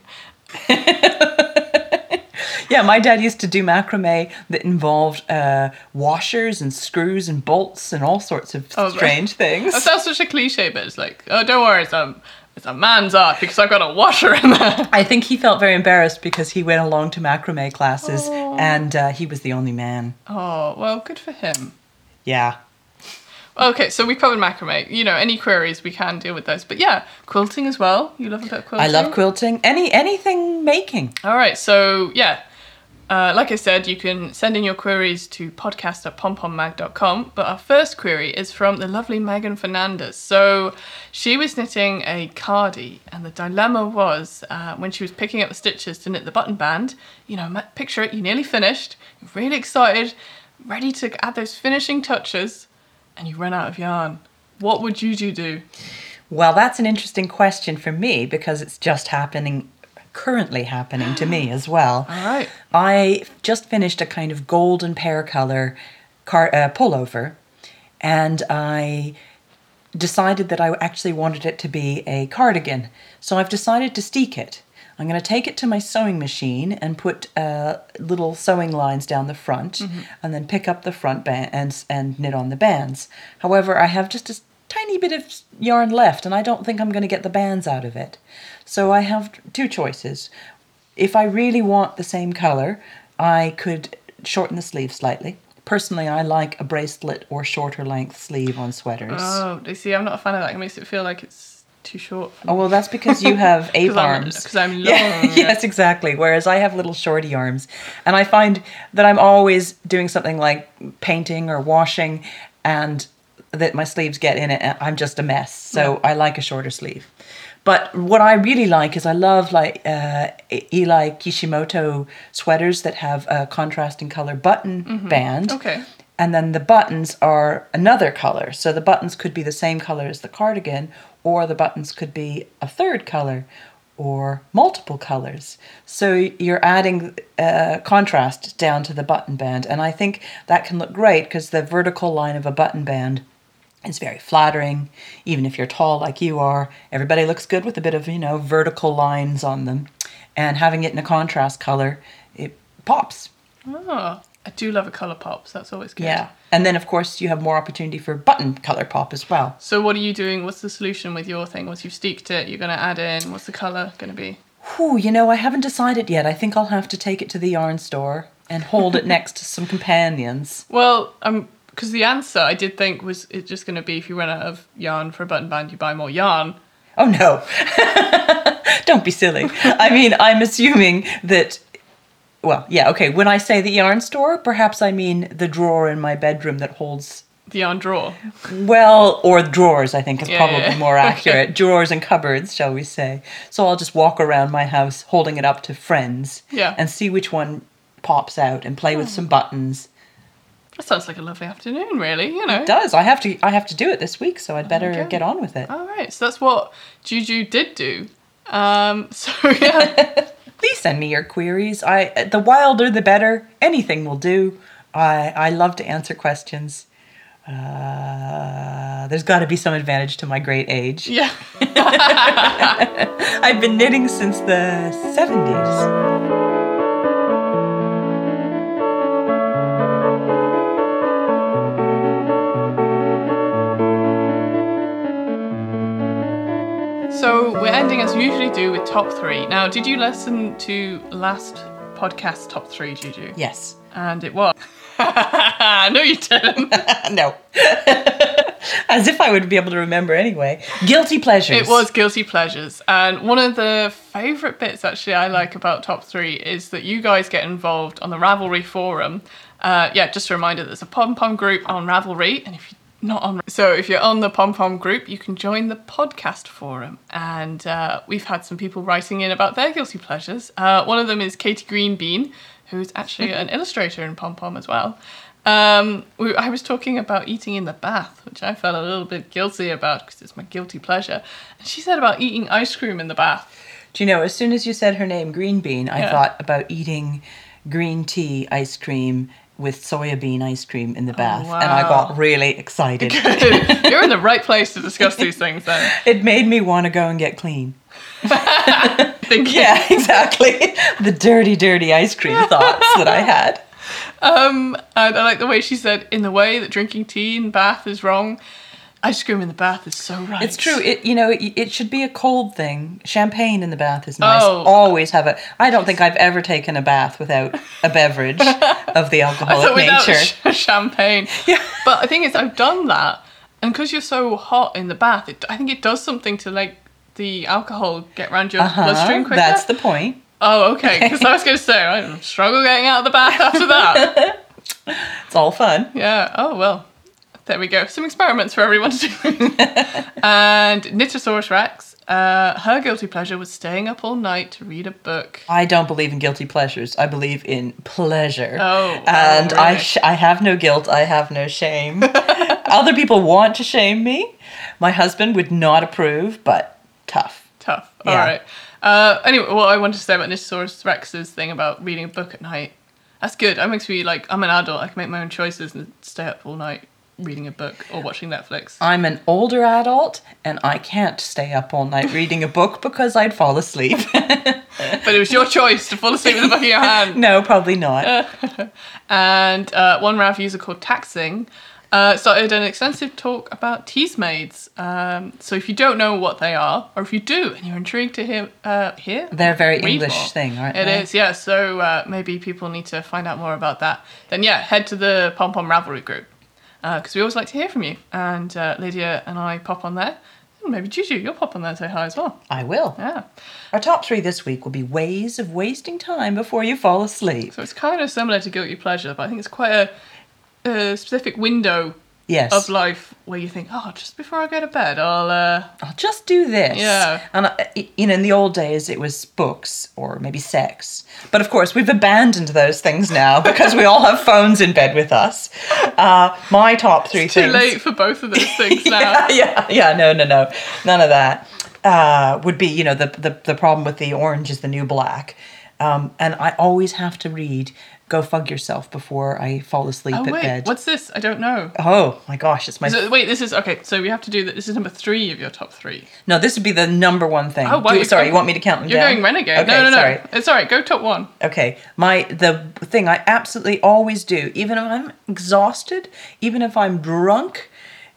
Yeah, my dad used to do macrame that involved uh, washers and screws and bolts and all sorts of Oh, strange things. That sounds such a cliche, but it's like, oh, don't worry, it's a, it's a man's art because I've got a washer in there. I think he felt very embarrassed because he went along to macrame classes Oh. and uh, he was the only man. Oh, well, good for him. Yeah. Okay, so we covered macrame. You know, any queries, we can deal with those. But yeah, quilting as well. You love a bit of quilting? I love quilting. Any anything making. All right, so yeah, uh, like I said, you can send in your queries to podcast at pompommag dot com. But our first query is from the lovely Megan Fernandez. So she was knitting a cardie, and the dilemma was uh, when she was picking up the stitches to knit the button band. You know, ma- picture it, you're nearly finished, you're really excited, ready to add those finishing touches, and you run out of yarn. What would Juju do? Well, that's an interesting question for me because it's just happening, currently happening to me as well. All right. I just finished a kind of golden pear color car- uh, pullover, and I decided that I actually wanted it to be a cardigan. So I've decided to steek it. I'm going to take it to my sewing machine and put uh, little sewing lines down the front, mm-hmm. and then pick up the front band and, and knit on the bands. However, I have just a tiny bit of yarn left, and I don't think I'm going to get the bands out of it. So I have two choices. If I really want the same color, I could shorten the sleeve slightly. Personally, I like a bracelet or shorter length sleeve on sweaters. Oh, you see, I'm not a fan of that. It makes it feel like it's too short. For Oh, well, that's because you have ape 'Cause I'm- arms. 'cause I'm long, Yeah, yeah. yes, exactly. Whereas I have little shorty arms. And I find that I'm always doing something like painting or washing and that my sleeves get in it and I'm just a mess. So I like a shorter sleeve. But what I really like is I love like uh, Eli Kishimoto sweaters that have a contrasting color button band. Okay. And then the buttons are another color. So the buttons could be the same color as the cardigan, or the buttons could be a third color, or multiple colors. So you're adding uh, contrast down to the button band. And I think that can look great because the vertical line of a button band is very flattering. Even if you're tall like you are, everybody looks good with a bit of, you know, vertical lines on them. And having it in a contrast color, it pops. Oh, I do love a colour pop, so that's always good. Yeah. And then, of course, you have more opportunity for button color pop as well. So what are you doing? What's the solution with your thing? Once you've steeped it, you're going to add in, what's the colour going to be? Whew, you know, I haven't decided yet. I think I'll have to take it to the yarn store and hold it next to some companions. Well, um, because the answer I did think was it's just going to be if you run out of yarn for a button band, you buy more yarn. Oh, no. Don't be silly. I mean, I'm assuming that... Well, yeah, okay. When I say the yarn store, perhaps I mean the drawer in my bedroom that holds... The yarn drawer. Well, or drawers, I think is Yeah, probably yeah. more accurate. Drawers and cupboards, shall we say. So I'll just walk around my house holding it up to friends Yeah. and see which one pops out and play with some buttons. That sounds like a lovely afternoon, really, you know. It does. I have to I have to do it this week, so I'd better Okay. get on with it. All right, so that's what Juju did do. Um, so, yeah. Please send me your queries. I the wilder the better. Anything will do. I I love to answer questions. Uh, there's got to be some advantage to my great age. Yeah. I've been knitting since the seventies. So we're ending as we usually do with top three. Now, did you listen to last podcast top three, Juju? Yes. And it was. No, you didn't. No. As if I would be able to remember anyway. Guilty pleasures. It was guilty pleasures. And one of the favourite bits actually I like about top three is that you guys get involved on the Ravelry forum. Uh, yeah, just a reminder, there's a pom-pom group on Ravelry, and if you're not on, so if you're on the pom-pom group, you can join the podcast forum. And uh, we've had some people writing in about their guilty pleasures. Uh, one of them is Katie Greenbean, who's actually an illustrator in pom-pom as well. Um, we, I was talking about eating in the bath, which I felt a little bit guilty about because it's my guilty pleasure. And she said about eating ice cream in the bath. Do you know, as soon as you said her name, Green Bean, I Yeah. thought about eating green tea ice cream with soya bean ice cream in the bath. And I wow. got really excited. You're in the right place to discuss these things then. It made me want to go and get clean. Thinking. Yeah, exactly. The dirty, dirty ice cream thoughts that I had. Um, and I like the way she said, in the way that drinking tea in the bath is wrong, ice cream in the bath is so right. It's true. It you know it, it should be a cold thing. Champagne in the bath is nice. Oh. Always have a. I don't think I've ever taken a bath without a beverage of the I alcoholic thought without nature. sh- champagne. Yeah. But the thing is, I've done that, and because you're so hot in the bath, it, I think it does something to like the alcohol get around your bloodstream Uh-huh, quicker. that's the point. Oh, okay. Because I was going to say, I struggle getting out of the bath after that. It's all fun. Yeah. Oh, well. There we go. Some experiments for everyone to do. And Knitosaurus Rex, uh, her guilty pleasure was staying up all night to read a book. I don't believe in guilty pleasures. I believe in pleasure. Oh, and oh, I really? sh- I have no guilt. I have no shame. Other people want to shame me. My husband would not approve, but tough. Tough. Yeah. All right. Uh, anyway, what I wanted to say about Knitosaurus Rex's thing about reading a book at night, that's good. That makes me like, I'm an adult. I can make my own choices and stay up all night reading a book or watching Netflix. I'm an older adult, and I can't stay up all night reading a book because I'd fall asleep. But it was your choice to fall asleep with a book in your hand. No, probably not. And uh, one Rav user called Taxing uh, started an extensive talk about Teasmades. Um, so if you don't know what they are, or if you do and you're intrigued to hear, uh, hear They're a very read English more, thing, aren't It they? is, yeah. So uh, maybe people need to find out more about that. Then yeah, head to the Pom Pom Ravelry group because uh, we always like to hear from you. And uh, Lydia and I pop on there Maybe Juju, you'll pop on there and say hi as well. I will. Yeah. Our top three this week will be ways of wasting time before you fall asleep. So it's kind of similar to guilty pleasure, but I think it's quite a, a specific window Yes. of life where you think, oh, just before I go to bed, I'll... Uh... I'll just do this. Yeah. And, I, you know, in the old days, it was books or maybe sex. But of course, we've abandoned those things now because we all have phones in bed with us. Uh, my top three It's too things... late for both of those things now. yeah, yeah, yeah, no, no, no. None of that. Uh, would be, you know, the, the, the problem with the orange is the new black. Um, and I always have to read Go Fug Yourself before I fall asleep Oh, at wait, bed. what's this? I don't know. Oh, my gosh, it's my... So, wait, this is... Okay, so we have to do that. This is number three of your top three. No, this would be the number one thing. Oh, wow. Do- you- sorry, oh, you want me to count them You're down? going renegade. Okay, no, no, no. sorry. It's all right. Go top one. Okay, my the thing I absolutely always do, even if I'm exhausted, even if I'm drunk,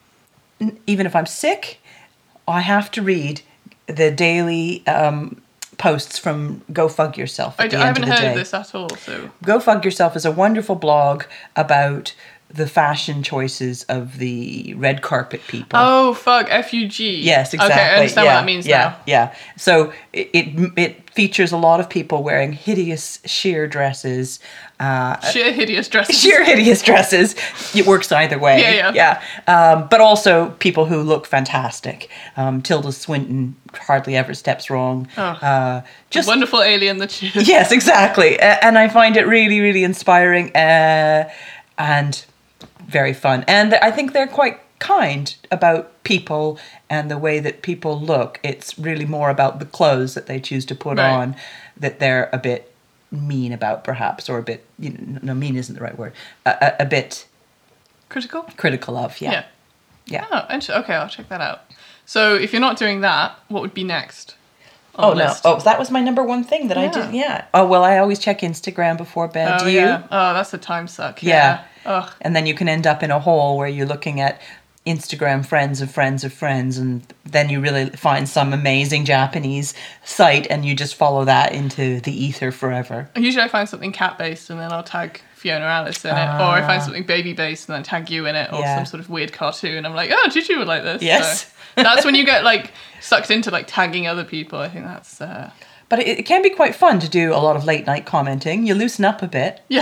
n- even if I'm sick, I have to read the daily um, posts from Go Fug Yourself at I, the I end haven't of the heard day. of this at all, so... Go Fug Yourself is a wonderful blog about the fashion choices of the red carpet people. Oh, fuck, F U G. Yes, exactly. Okay, I understand yeah, what that means yeah, now. Yeah, so it, it it features a lot of people wearing hideous sheer dresses. Uh, Sheer hideous dresses. sheer hideous dresses. It works either way. Yeah, yeah. Yeah. Um, but also people who look fantastic. Um, Tilda Swinton hardly ever steps wrong. Oh. Uh, just Wonderful alien that she is. Yes, exactly. A- And I find it really, really inspiring uh, and very fun. And I think they're quite kind about people and the way that people look. It's really more about the clothes that they choose to put Right. on that they're a bit mean about, perhaps, or a bit, you know, no, mean isn't the right word, a, a, a bit Critical? critical of. Yeah. Yeah. Yeah. Oh, int- okay, I'll check that out. So if you're not doing that, what would be next? on Oh, the no. list? Oh, that was my number one thing that I Yeah. did. Yeah. Oh, well, I always check Instagram before bed. Oh, Do you? yeah. Oh, that's a time suck. Yeah. Yeah. Ugh. And then you can end up in a hole where you're looking at Instagram friends of friends of friends, and then you really find some amazing Japanese site and you just follow that into the ether forever. Usually I find something cat-based and then I'll tag Fiona Alice in it. Or I find something baby-based and then tag you in it. Or Ah. Yeah. some sort of weird cartoon. I'm like, oh, Juju would like this. Yes. So that's when you get, like, sucked into, like, tagging other people. I think that's... Uh... But it, it can be quite fun to do a lot of late night commenting. You loosen up a bit. Yeah.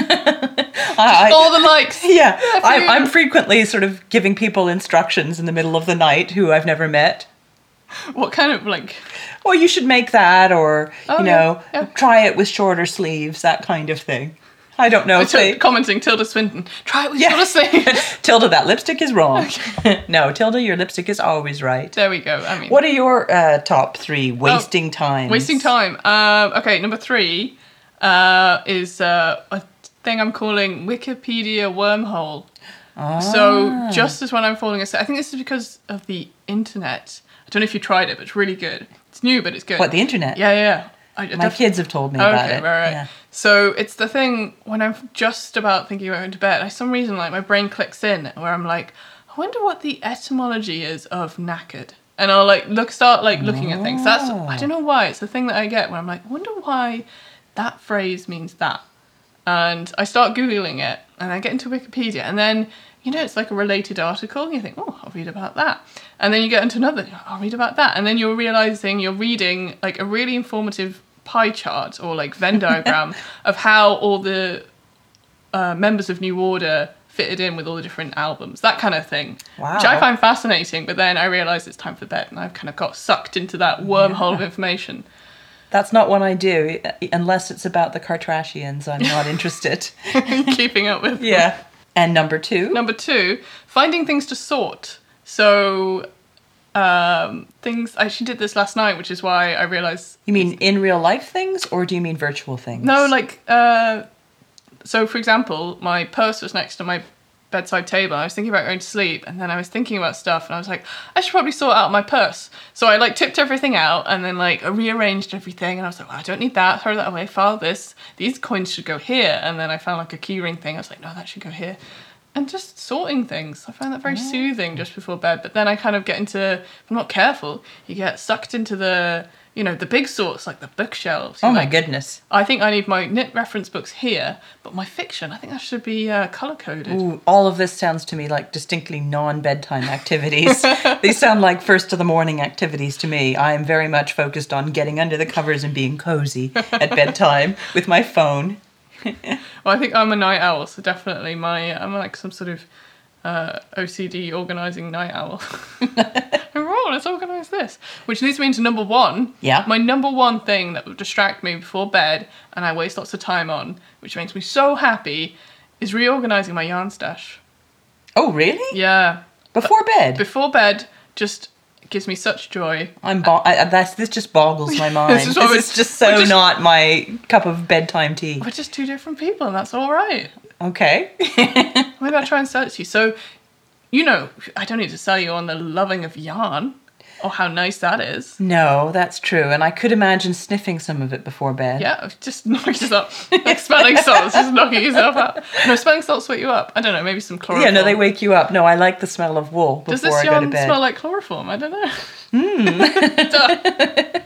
I, I, All the likes. yeah, I'm, you. I'm frequently sort of giving people instructions in the middle of the night who I've never met. What kind of, like... Well, you should make that, or, Oh, you yeah, know, yeah. try it with shorter sleeves, that kind of thing. I don't know. if T- they- commenting Tilda Swinton. Try it with Yeah. Tilda Swinton. Tilda, that lipstick is wrong. No, Tilda, your lipstick is always right. There we go. I mean... What are your uh, top three wasting times? Wasting time. Um, okay, number three uh, is uh, a thing I'm calling Wikipedia wormhole. Ah. So just as when I'm falling asleep, I think this is because of the internet. I don't know if you tried it, but it's really good. It's new, but it's good. What, the internet? Yeah, yeah. yeah. I, I My def- kids have told me about Okay, it. right, right. Yeah. So it's the thing when I'm just about thinking about going to bed, for some reason, like my brain clicks in where I'm like, I wonder what the etymology is of knackered. And I'll like look, start like looking at things. That's I don't know why. It's the thing that I get where I'm like, I wonder why that phrase means that. And I start Googling it and I get into Wikipedia and then, you know, it's like a related article and you think, oh, I'll read about that. And then you get into another, I'll read about that. And then you're realizing you're reading like a really informative pie chart or like Venn diagram of how all the uh, members of New Order fitted in with all the different albums, that kind of thing. Wow. Which I find fascinating, but then I realize it's time for bed and I've kind of got sucked into that wormhole of information. That's not one I do, unless it's about the Kardashians. I'm not interested. Keeping up with them. Yeah. And number two? Number two, finding things to sort. So, um, things, I actually did this last night, which is why I realised... You mean in real life things, or do you mean virtual things? No, like, uh, so for example, my purse was next to my bedside table. I was thinking about going to sleep, and then I was thinking about stuff, and I was like, I should probably sort out my purse. So I, like, tipped everything out, and then, like, I rearranged everything, and I was like, well, I don't need that, throw that away, file this. These coins should go here. And then I found, like, a keyring thing. I was like, no, that should go here. and just sorting things. I find that very soothing just before bed. But then I kind of get into, if I'm not careful, you get sucked into the, you know, the big sorts, like the bookshelves. Oh You're my like, goodness. I think I need my knit reference books here, but my fiction, I think that should be uh, color-coded. Ooh, all of this sounds to me like distinctly non-bedtime activities. These sound like first of the morning activities to me. I am very much focused on getting under the covers and being cozy at bedtime with my phone. Well, I think I'm a night owl, so definitely my I'm like some sort of uh, O C D organising night owl. Oh, let's organise this. Which leads me into number one. Yeah. My number one thing that would distract me before bed and I waste lots of time on, which makes me so happy, is reorganising my yarn stash. Oh, really? Yeah. Before bed? Before bed just gives me such joy. I'm bo- I, that's this just boggles my mind. This This is is, what we- just so we're just- not my cup of bedtime tea. We're just two different people and that's all right. Okay. Maybe I'll try and sell it to you. So, you know, I don't need to sell you on the loving of yarn or how nice that is. No, that's true, and I could imagine sniffing some of it before bed. Yeah, just knock yourself. Like smelling salts, just knocking yourself out. No, smelling salts wake you up. I don't know, maybe some chloroform. Yeah, no, they wake you up. No, I like the smell of wool before Does this I go to yarn bed. smell like chloroform? I don't know. Mm.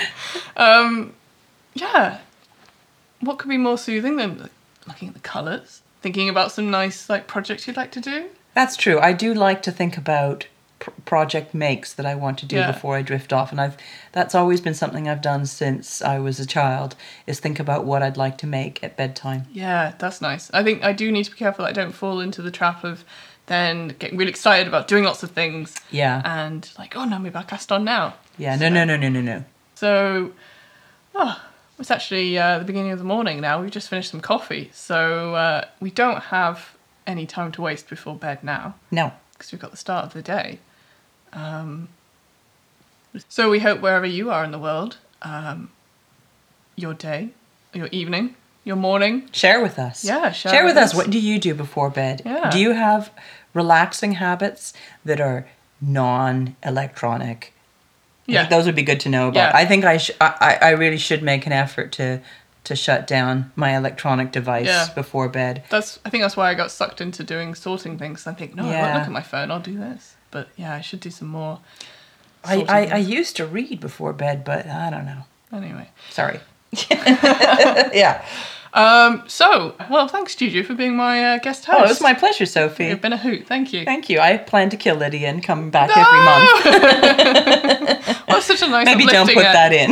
um, yeah. What could be more soothing than like, looking at the colours, thinking about some nice like projects you'd like to do? That's true. I do like to think about pr- project makes that I want to do Yeah. before I drift off, and I've that's always been something I've done since I was a child. Is think about what I'd like to make at bedtime. Yeah, that's nice. I think I do need to be careful that I don't fall into the trap of then getting really excited about doing lots of things. Yeah. And like, oh no, maybe I'll cast on now. Yeah. No. No. No. No. No. No. So, oh, it's actually uh, the beginning of the morning now. We've just finished some coffee. So uh, we don't have any time to waste before bed now No. because we've got the start of the day. Um, so we hope wherever you are in the world, um, your day, your evening, your morning. Share with us. Yeah, share Share with with us. us. What do you do before bed? Yeah. Do you have relaxing habits that are non-electronic? I Yeah. think those would be good to know about. Yeah. I think I, sh- I I really should make an effort to to shut down my electronic device Yeah. before bed. That's. I think that's why I got sucked into doing sorting things. I think, no, I won't Yeah. look at my phone. I'll do this. But yeah, I should do some more. I, sorting I, I things. used to read before bed, but I don't know. Anyway. Sorry. Yeah. Um, so, well, thanks, Juju, for being my uh, guest host. Oh, it was my pleasure, Sophie. You've been a hoot. Thank you. Thank you. I plan to kill Lydia and come back No! every month. Well, such a nice Maybe don't uplifting put end. that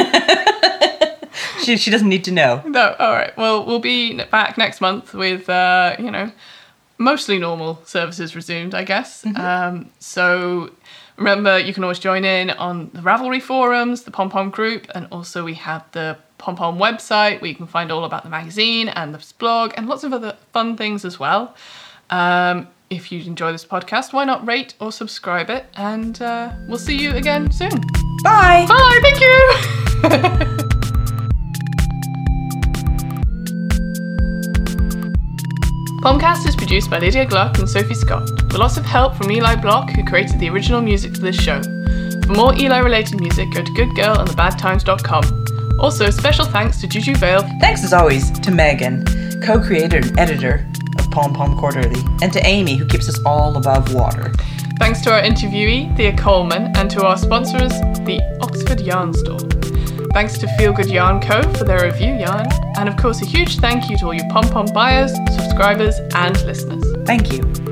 in. she she doesn't need to know. No, all right. Well, we'll be n- back next month with, uh, you know, mostly normal services resumed, I guess. Mm-hmm. Um, so remember, you can always join in on the Ravelry forums, the Pom Pom group, and also we have the Pom Pom website where you can find all about the magazine and the blog and lots of other fun things as well. Um, if you enjoy this podcast, why not rate or subscribe it? And uh, we'll see you again soon. Bye. Bye, thank you! Pomcast is produced by Lydia Gluck and Sophie Scott, with lots of help from Eli Block, who created the original music for this show. For more Eli-related music, go to good girl and the bad times dot com. Also, special thanks to Juju Vale. Thanks as always to Megan, co-creator and editor of Pom Pom Quarterly, and to Amy, who keeps us all above water. Thanks to our interviewee, Thea Coleman, and to our sponsors, the Oxford Yarn Store. Thanks to Feel Good Yarn Co. for their review yarn. And of course, a huge thank you to all you Pom Pom buyers, subscribers, and listeners. Thank you.